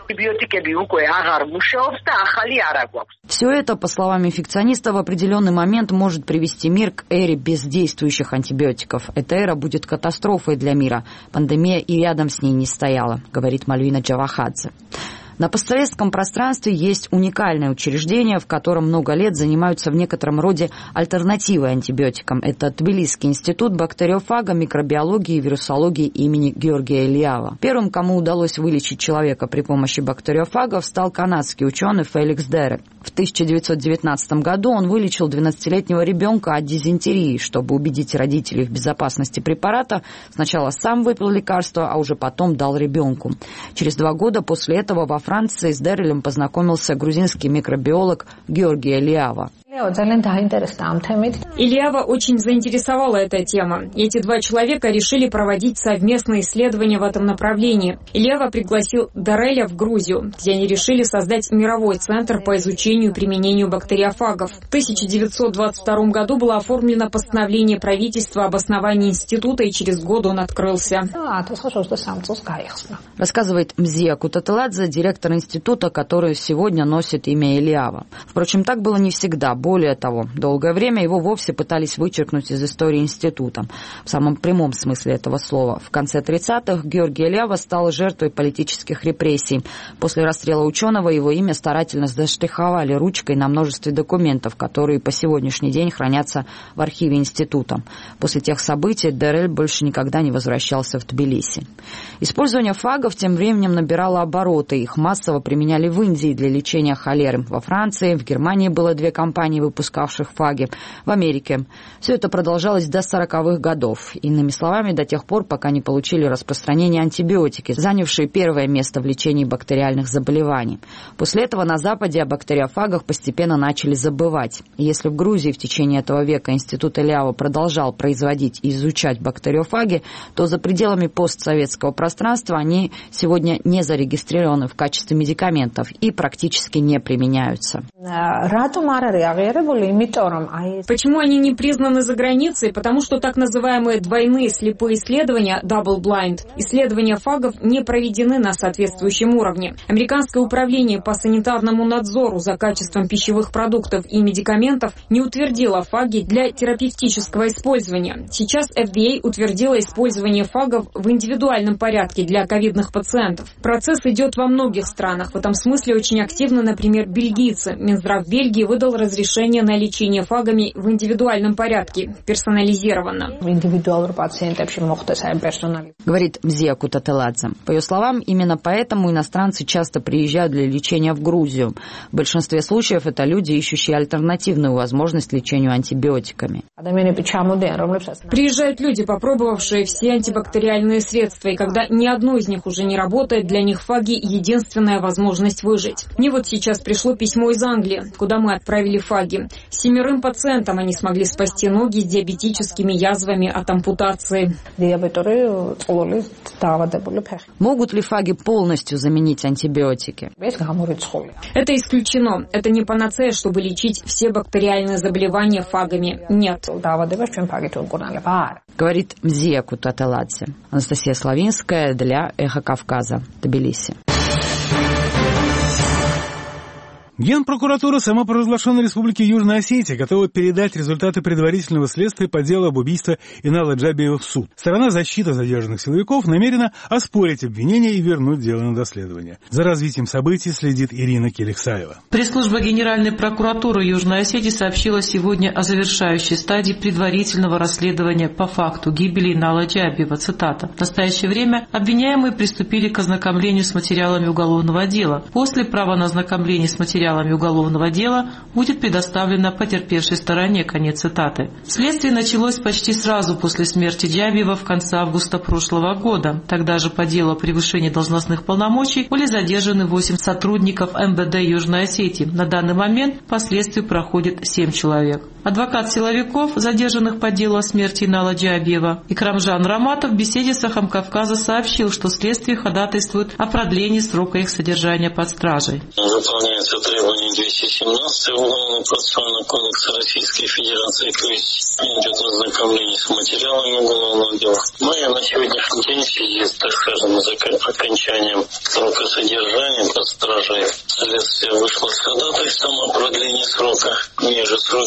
Все это, по словам инфекциониста, в определенный момент может привести мир к эре бездействующих антибиотиков. Эта эра будет катастрофой для мира. Пандемия и рядом с ней не стояла, говорит Мальвина Джавахадзе. На постсоветском пространстве есть уникальное учреждение, в котором много лет занимаются в некотором роде альтернативой антибиотикам. Это Тбилисский институт бактериофага, микробиологии и вирусологии имени Георгия Элиава. Первым, кому удалось вылечить человека при помощи бактериофагов, стал канадский ученый Феликс Дерель. В тысяча девятьсот девятнадцатом году он вылечил двенадцатилетнего ребенка от дизентерии. Чтобы убедить родителей в безопасности препарата, сначала сам выпил лекарство, а уже потом дал ребенку. Через два года после этого во Франции с Дерелем познакомился грузинский микробиолог Георгий Элиава. Элиава очень заинтересовала эта тема. Эти два человека решили проводить совместные исследования в этом направлении. Элиава пригласил Дереля в Грузию, где они решили создать мировой центр по изучению и применению бактериофагов. В тысяча девятьсот двадцать втором году было оформлено постановление правительства об основании института, и через год он открылся. Рассказывает Мзия Кутателадзе, директор института, который сегодня носит имя Элиава. Впрочем, так было не всегда. Более того, долгое время его вовсе пытались вычеркнуть из истории института. В самом прямом смысле этого слова. В конце тридцатых Георгий Элиава стал жертвой политических репрессий. После расстрела ученого его имя старательно заштриховали ручкой на множестве документов, которые по сегодняшний день хранятся в архиве института. После тех событий Дерель больше никогда не возвращался в Тбилиси. Использование фагов тем временем набирало обороты. Их массово применяли в Индии для лечения холеры. Во Франции, в Германии было две компании, выпускавших фаги, в Америке. Все это продолжалось до сороковых годов. Иными словами, до тех пор, пока не получили распространение антибиотики, занявшие первое место в лечении бактериальных заболеваний. После этого на Западе о бактериофагах постепенно начали забывать. И если в Грузии в течение этого века институт Элиава продолжал производить и изучать бактериофаги, то за пределами постсоветского пространства они сегодня не зарегистрированы в качестве медикаментов и практически не применяются. Почему они не признаны за границей? Потому что так называемые двойные слепые исследования, double blind, исследования фагов не проведены на соответствующем уровне. Американское управление по санитарному надзору за качеством пищевых продуктов и медикаментов не утвердило фаги для терапевтического использования. Сейчас эф ди эй утвердила использование фагов в индивидуальном порядке для ковидных пациентов. Процесс идет во многих странах. В этом смысле очень активно, например, бельгийцы. Минздрав Бельгии выдал разрешение на лечение фагами в индивидуальном порядке, персонализированно. Говорит Мзия Кутателадзе. По ее словам, именно поэтому иностранцы часто приезжают для лечения в Грузию. В большинстве случаев это люди, ищущие альтернативную возможность лечению антибиотиками. Приезжают люди, попробовавшие все антибактериальные средства, и когда ни одно из них уже не работает, для них фаги — единственная возможность выжить. Мне вот сейчас пришло письмо из Англии, куда мы отправили фаги. Семерым пациентам они смогли спасти ноги с диабетическими язвами от ампутации. Могут ли фаги полностью заменить антибиотики? Это исключено. Это не панацея, чтобы лечить все бактериальные заболевания фагами. Нет. Говорит Мзия Кутателадзе. Анастасия Славинская для Эхо Кавказа, Тбилиси. Генпрокуратура самопровозглашенной Республики Южная Осетия готова передать результаты предварительного следствия по делу об убийстве Инала Джабиева в суд. Сторона защиты задержанных силовиков намерена оспорить обвинения и вернуть дело на доследование. За развитием событий следит Ирина Келексаева. Пресс-служба Генеральной прокуратуры Южной Осетии сообщила сегодня о завершающей стадии предварительного расследования по факту гибели Инала Джабиева. Цитата. В настоящее время обвиняемые приступили к ознакомлению с материалами уголовного дела. После права на ознакомление с материалами уголовного дела будет предоставлено потерпевшей стороне. Конец цитаты. Следствие началось почти сразу после смерти Джабиева в конце августа прошлого года. Тогда же по делу о превышении должностных полномочий были задержаны восемь сотрудников эм вэ дэ Южной Осетии. На данный момент по следствию проходит семь человек. Адвокат силовиков, задержанных по делу о смерти Инала Джабиева, Икрамжан Раматов в беседе с Эхом Кавказа сообщил, что следствие ходатайствует о продлении срока их содержания под стражей. Выполняется требование двести семнадцать Уголовного процессуального кодекса Российской Федерации, то есть идет ознакомление с материалами уголовного дела. Мы на сегодняшний день в связи, так скажем, с окончанием срока содержания под стражей следствие вышло с ходатайством о продлении срока. Ниже сроки заканчиваются.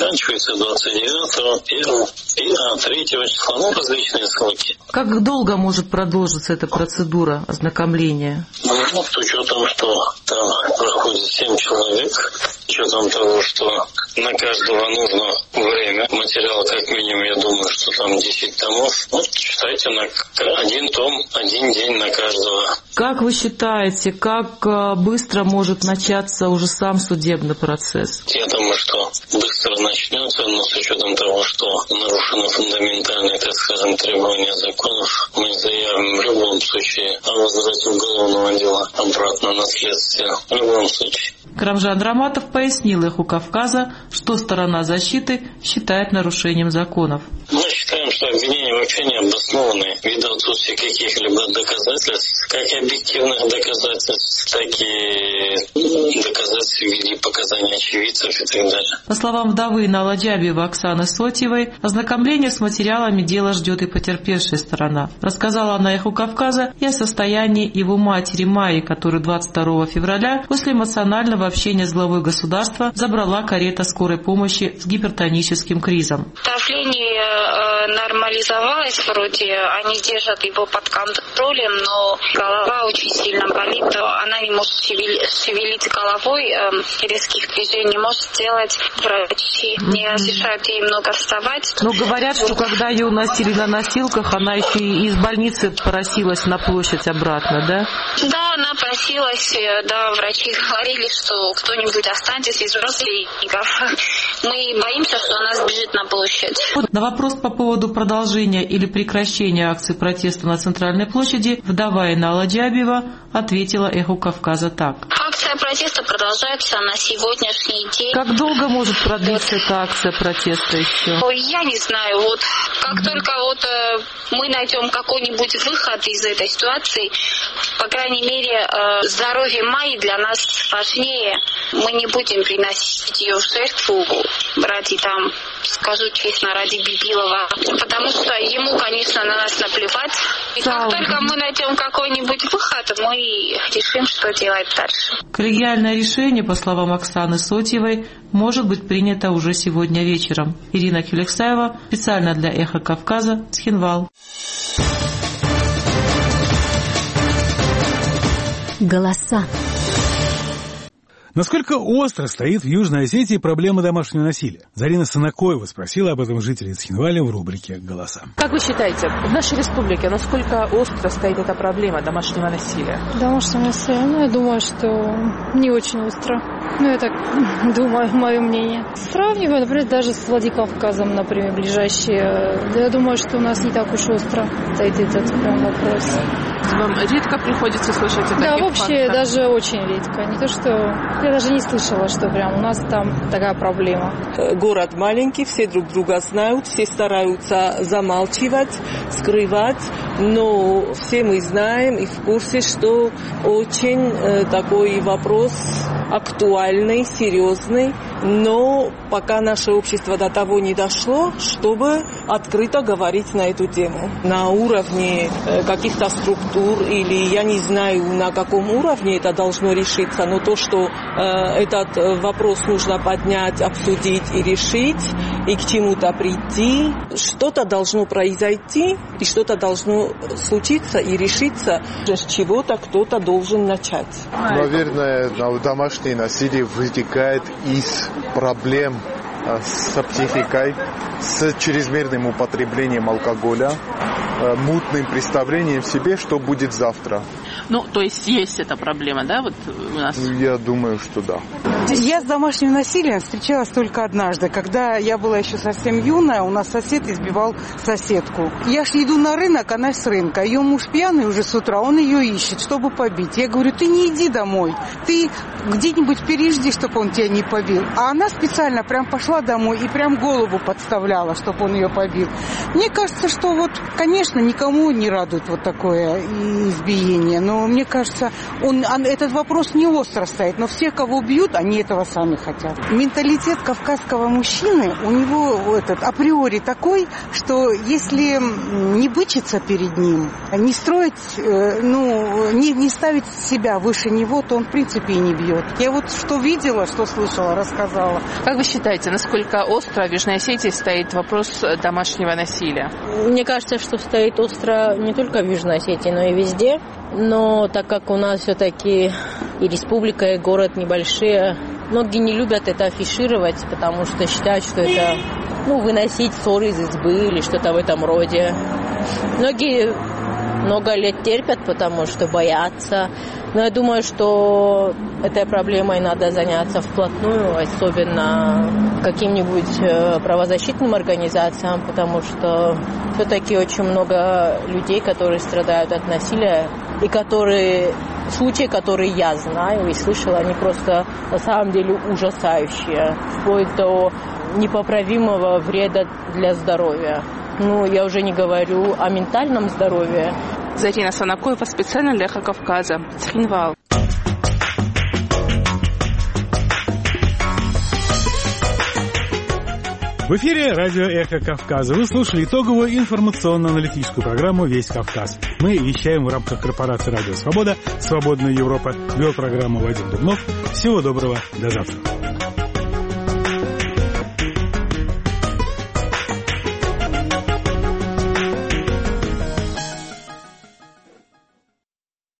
заканчивается двадцать девятого, первого, третьего числа, ну, различные сроки. Как долго может продолжиться эта процедура ознакомления? Ну, с учетом, что там проходит семь человек, с учетом того, что на каждого нужно время, материал как минимум, я думаю, что там десять томов, вот считайте, на один том, один день на каждого. Как вы считаете, как быстро может начаться уже сам судебный процесс? Я думаю, что быстро начнется, но с учетом того, что нарушены фундаментальные, так скажем, требования законов, мы заявим в любом случае о возврате уголовного дела обратно на следствие. В любом случае. Карамжан Раматов пояснил Эху Кавказа, что сторона защиты считает нарушением законов. Мы считаем, что обвинения вообще не обоснованы ввиду отсутствия каких-либо доказательств, как объективных доказательств, так и доказательств в виде показаний очевидцев и так далее. По словам вдовы Наладжабиева Оксаны Сотьевой, ознакомление с материалами дела ждет и потерпевшая сторона. Рассказала она Эху Кавказа и о состоянии его матери Майи, которую двадцать второго февраля после эмоционального общения с главой государства забрала карета скорой помощи с гипертоническим кризом. Давление э, нормализовалось вроде, они держат его под контролем, но голова очень сильно болит, она не может шевелить, шевелить головой, э, резких движений не может сделать, врачи не разрешают ей много вставать. Но говорят, что когда ее уносили на носилках, она еще и из больницы просилась на площадь обратно, да? Да, она просилась, да, врачи говорили, что кто-нибудь останется из родственников. Мы боимся, что она сбежит на площадь. На вопрос по поводу продолжения или прекращения акции протеста на Центральной площади вдова Инала Джабиева ответила Эху Кавказа так. Акция протеста продолжается на сегодняшний день. Как долго может продлиться эта акция протеста еще? Ой, я не знаю. Вот как mm-hmm. только вот э, мы найдем какой-нибудь выход из этой ситуации, по крайней мере, э, здоровье Майи для нас важнее. Мы не будем приносить ее в жертву ради там, скажу честно, ради Бибилова, потому что ему, конечно, на нас наплевать. И как только мы найдем какой-нибудь выход, мы решим, что делать дальше. Коллегиальное решение, по словам Оксаны Сотьевой, может быть принято уже сегодня вечером. Ирина Кюлексаева, специально для Эхо Кавказа, Цхинвал. Голоса. Насколько остро стоит в Южной Осетии проблема домашнего насилия? Зарина Санакоева спросила об этом жителей Цхинваля в рубрике «Голоса». Как вы считаете, в нашей республике насколько остро стоит эта проблема домашнего насилия? Домашнего насилия? Ну, я думаю, что не очень остро. Ну, я так думаю, мое мнение. Сравниваю, например, даже с Владикавказом, например, ближайшие. Я думаю, что у нас не так уж остро стоит этот прям вопрос. Вам редко приходится слышать о таких Да, вообще фактах? Даже очень редко. Не то, что... Я даже не слышала, что прям у нас там такая проблема. Город маленький, все друг друга знают, все стараются замалчивать, скрывать, но все мы знаем и в курсе, что очень э, такой вопрос актуальный, серьезный, но пока наше общество до того не дошло, чтобы открыто говорить на эту тему. На уровне э, каких-то структур или я не знаю, на каком уровне это должно решиться, но то, что э, этот вопрос нужно поднять, обсудить и решить, и к чему-то прийти, что-то должно произойти, и что-то должно случиться и решиться, с чего-то кто-то должен начать. Наверное, домашнее насилие вытекает из проблем с психикой, с чрезмерным употреблением алкоголя, мутным представлением в себе, что будет завтра. Ну, то есть есть эта проблема, да? Вот у нас. Я думаю, что да. Я с домашним насилием встречалась только однажды, когда я была еще совсем юная, у нас сосед избивал соседку. Я ж иду на рынок, она с рынка. Ее муж пьяный уже с утра, он ее ищет, чтобы побить. Я говорю, ты не иди домой, ты где-нибудь пережди, чтобы он тебя не побил. А она специально прям пошла домой и прям голову подставляла, чтобы он ее побил. Мне кажется, что вот, конечно, конечно, никому не радует вот такое избиение, но мне кажется, он, он, этот вопрос не остро стоит, но все, кого бьют, они этого сами хотят. Менталитет кавказского мужчины, у него этот априори такой, что если не бычиться перед ним, не строить, ну, не, не ставить себя выше него, то он, в принципе, и не бьет. Я вот что видела, что слышала, рассказала. Как вы считаете, насколько остро в Южной Осетии стоит вопрос домашнего насилия? Мне кажется, что стоит остро не только в Южной Осетии, но и везде. Но так как у нас все-таки и республика, и город небольшие, многие не любят это афишировать, потому что считают, что это, ну, выносить ссоры из избы или что-то в этом роде. Многие много лет терпят, потому что боятся. Но я думаю, что этой проблемой надо заняться вплотную, особенно каким-нибудь правозащитным организациям, потому что все-таки очень много людей, которые страдают от насилия, и которые, случаи, которые я знаю и слышала, они просто на самом деле ужасающие, вплоть до непоправимого вреда для здоровья. Ну, я уже не говорю о ментальном здоровье. Зарина Санакоева специально для Эхо Кавказа. Цхинвал. В эфире радио «Эхо Кавказа». Вы слушали итоговую информационно-аналитическую программу «Весь Кавказ». Мы вещаем в рамках корпорации «Радио Свобода», «Свободная Европа». Вел программу Вадим Дубнов. Всего доброго. До завтра.